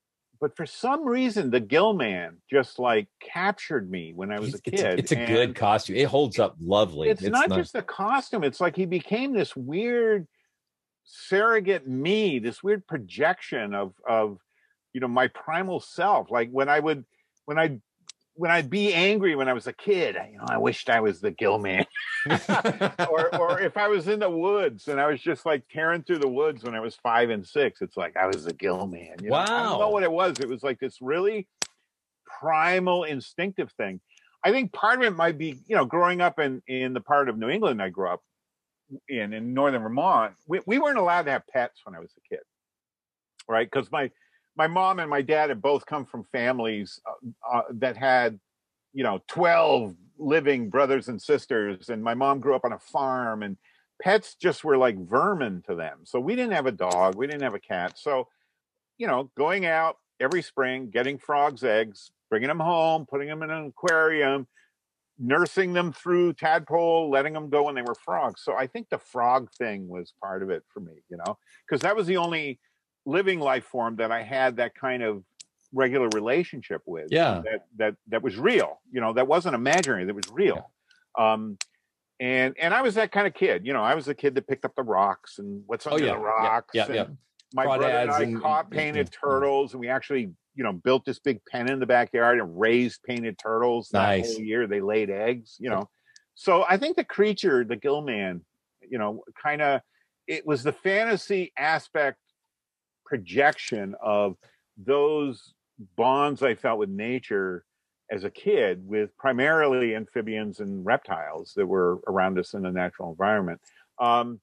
But for some reason, the Gill Man just like captured me when I was a kid. It's a good costume. It holds up lovely. It's not just the costume. It's like he became this weird surrogate me, this weird projection of my primal self. Like when I'd be angry when I was a kid, I wished I was the Gill Man. or if I was in the woods and I was just like tearing through the woods when I was 5 and 6, it's like I was the Gill Man. Wow. I don't know what it was. It was like this really primal, instinctive thing. I think part of it might be, growing up in the part of New England I grew up in northern Vermont, we weren't allowed to have pets when I was a kid, right? Because my mom and my dad had both come from families that had, 12 living brothers and sisters. And my mom grew up on a farm, and pets just were like vermin to them. So we didn't have a dog. We didn't have a cat. So, going out every spring, getting frogs' eggs, bringing them home, putting them in an aquarium, nursing them through tadpole, letting them go when they were frogs. So I think the frog thing was part of it for me, because that was the only living life form that I had that kind of regular relationship with. Yeah. That was real, that wasn't imaginary, that was real. Yeah. And I was that kind of kid, I was the kid that picked up the rocks and what's under the rocks. Yeah. My brother and I caught painted turtles, and we actually, built this big pen in the backyard and raised painted turtles. That whole year they laid eggs, So I think the creature, the Gill Man, kind of, it was the fantasy aspect projection of those bonds I felt with nature as a kid, with primarily amphibians and reptiles that were around us in the natural environment. And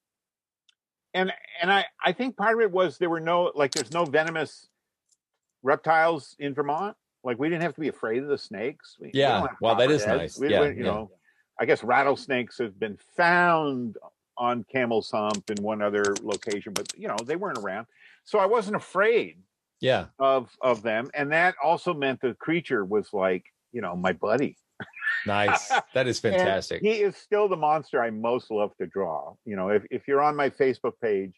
I think part of it was there's no venomous reptiles in Vermont. Like, we didn't have to be afraid of the snakes. Well, that is nice. I guess rattlesnakes have been found on Camel's Hump in one other location, but they weren't around. So I wasn't afraid of them. And that also meant the creature was like, my buddy. Nice. That is fantastic. And he is still the monster I most love to draw. If you're on my Facebook page,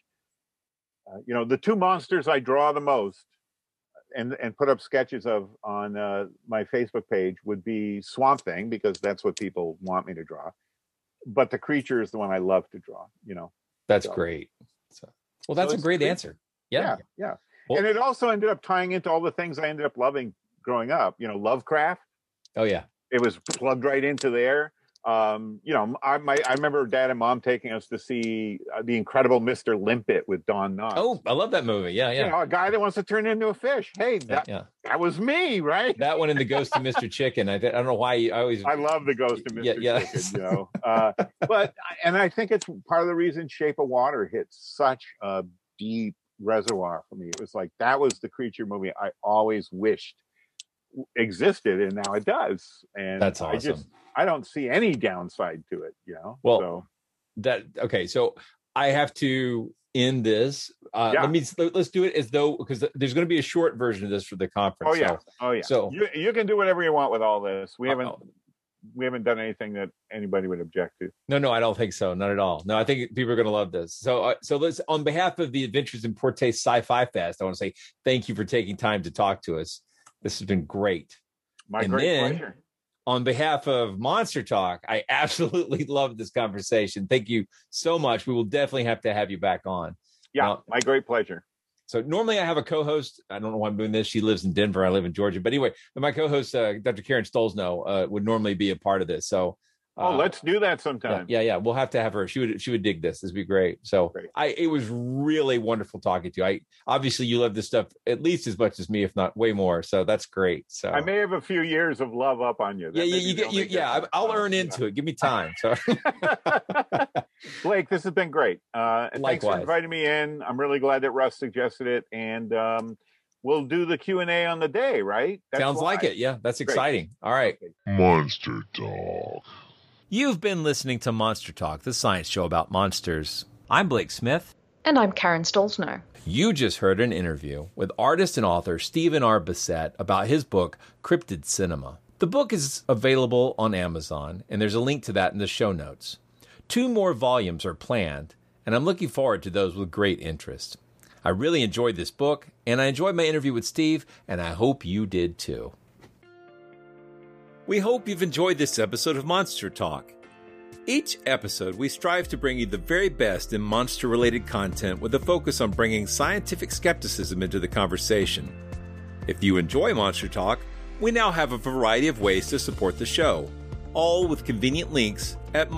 the two monsters I draw the most and put up sketches of on my Facebook page would be Swamp Thing, because that's what people want me to draw. But the creature is the one I love to draw, That's great. Well, that's a great answer. Yeah. Well, and it also ended up tying into all the things I ended up loving growing up. Lovecraft. Oh, yeah. It was plugged right into there. I remember Dad and Mom taking us to see The Incredible Mr. Limpet with Don Knotts. Oh, I love that movie. Yeah. A guy that wants to turn into a fish. Hey, that was me, right? That one and The Ghost of Mr. Chicken. I don't know why I love The Ghost of Mr. Chicken. But I think it's part of the reason Shape of Water hit such a deep reservoir for me. It was like, that was the creature movie I always wished existed, and now it does. And that's awesome. I don't see any downside to it, Well, so I have to end this. Let's do it as though, because there's going to be a short version of this for the conference. Oh yeah. So you can do whatever you want with all this. We haven't done anything that anybody would object to. No, I don't think so. Not at all. No, I think people are going to love this. So let's, on behalf of the Adventures in Poor Taste Sci-Fi Fest, I want to say thank you for taking time to talk to us. This has been great. My great pleasure. On behalf of Monster Talk, I absolutely love this conversation. Thank you so much. We will definitely have to have you back on. Yeah, my great pleasure. So normally I have a co-host. I don't know why I'm doing this. She lives in Denver. I live in Georgia. But anyway, my co-host, Dr. Karen Stolzno, would normally be a part of this. So let's do that sometime. Yeah. We'll have to have her. She would dig this. This would be great. So great. It was really wonderful talking to you. Obviously you love this stuff at least as much as me, if not way more. So that's great. So I may have a few years of love up on you. I'll earn into it. Give me time. So Blake, this has been great. And likewise. Thanks for inviting me in. I'm really glad that Russ suggested it. And we'll do the Q&A on the day, right? Sounds like it. Yeah, that's exciting. All right. Monster Talk. You've been listening to Monster Talk, the science show about monsters. I'm Blake Smith. And I'm Karen Stolzno. You just heard an interview with artist and author Stephen R. Bissette about his book, Cryptid Cinema. The book is available on Amazon, and there's a link to that in the show notes. 2 more volumes are planned, and I'm looking forward to those with great interest. I really enjoyed this book, and I enjoyed my interview with Steve, and I hope you did too. We hope you've enjoyed this episode of Monster Talk. Each episode, we strive to bring you the very best in monster-related content with a focus on bringing scientific skepticism into the conversation. If you enjoy Monster Talk, we now have a variety of ways to support the show, all with convenient links at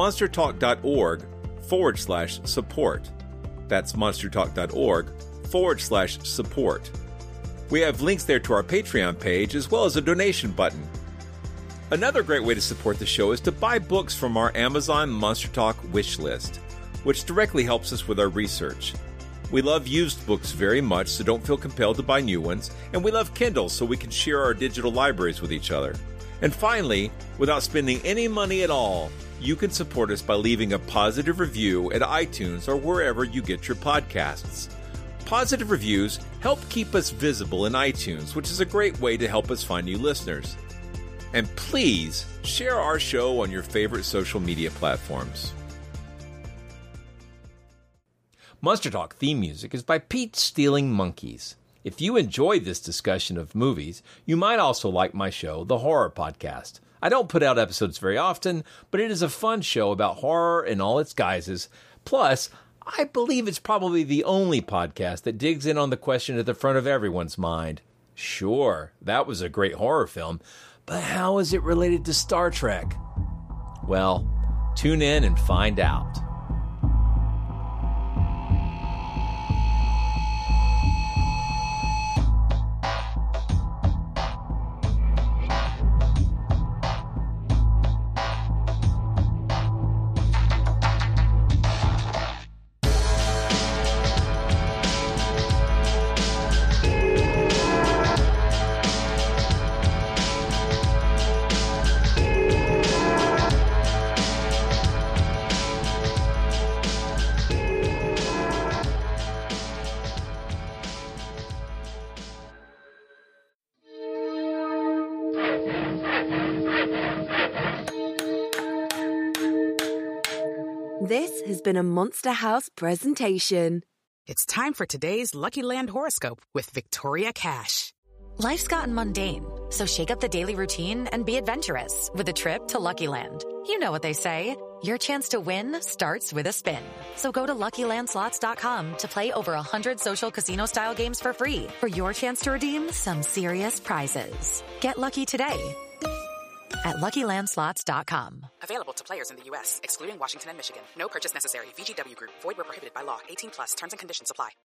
monstertalk.org/support. That's monstertalk.org/support. We have links there to our Patreon page as well as a donation button. Another great way to support the show is to buy books from our Amazon Monster Talk wish list, which directly helps us with our research. We love used books very much, so don't feel compelled to buy new ones, and we love Kindle so we can share our digital libraries with each other. And finally, without spending any money at all, you can support us by leaving a positive review at iTunes or wherever you get your podcasts. Positive reviews help keep us visible in iTunes, which is a great way to help us find new listeners. And please share our show on your favorite social media platforms. Monster Talk theme music is by Pete Stealing Monkeys. If you enjoyed this discussion of movies, you might also like my show, The Horror Podcast. I don't put out episodes very often, but it is a fun show about horror in all its guises. Plus, I believe it's probably the only podcast that digs in on the question at the front of everyone's mind. Sure, that was a great horror film, but how is it related to Star Trek? Well, tune in and find out. This has been a Monster House presentation. It's time for today's Lucky Land horoscope with Victoria Cash. Life's gotten mundane, so shake up the daily routine and be adventurous with a trip to Lucky Land. You know what they say, your chance to win starts with a spin. So go to LuckyLandSlots.com to play over 100 social casino-style games for free for your chance to redeem some serious prizes. Get lucky today at LuckyLandSlots.com. Available to players in the U.S., excluding Washington and Michigan. No purchase necessary. VGW Group. Void where prohibited by law. 18+. Terms and conditions apply.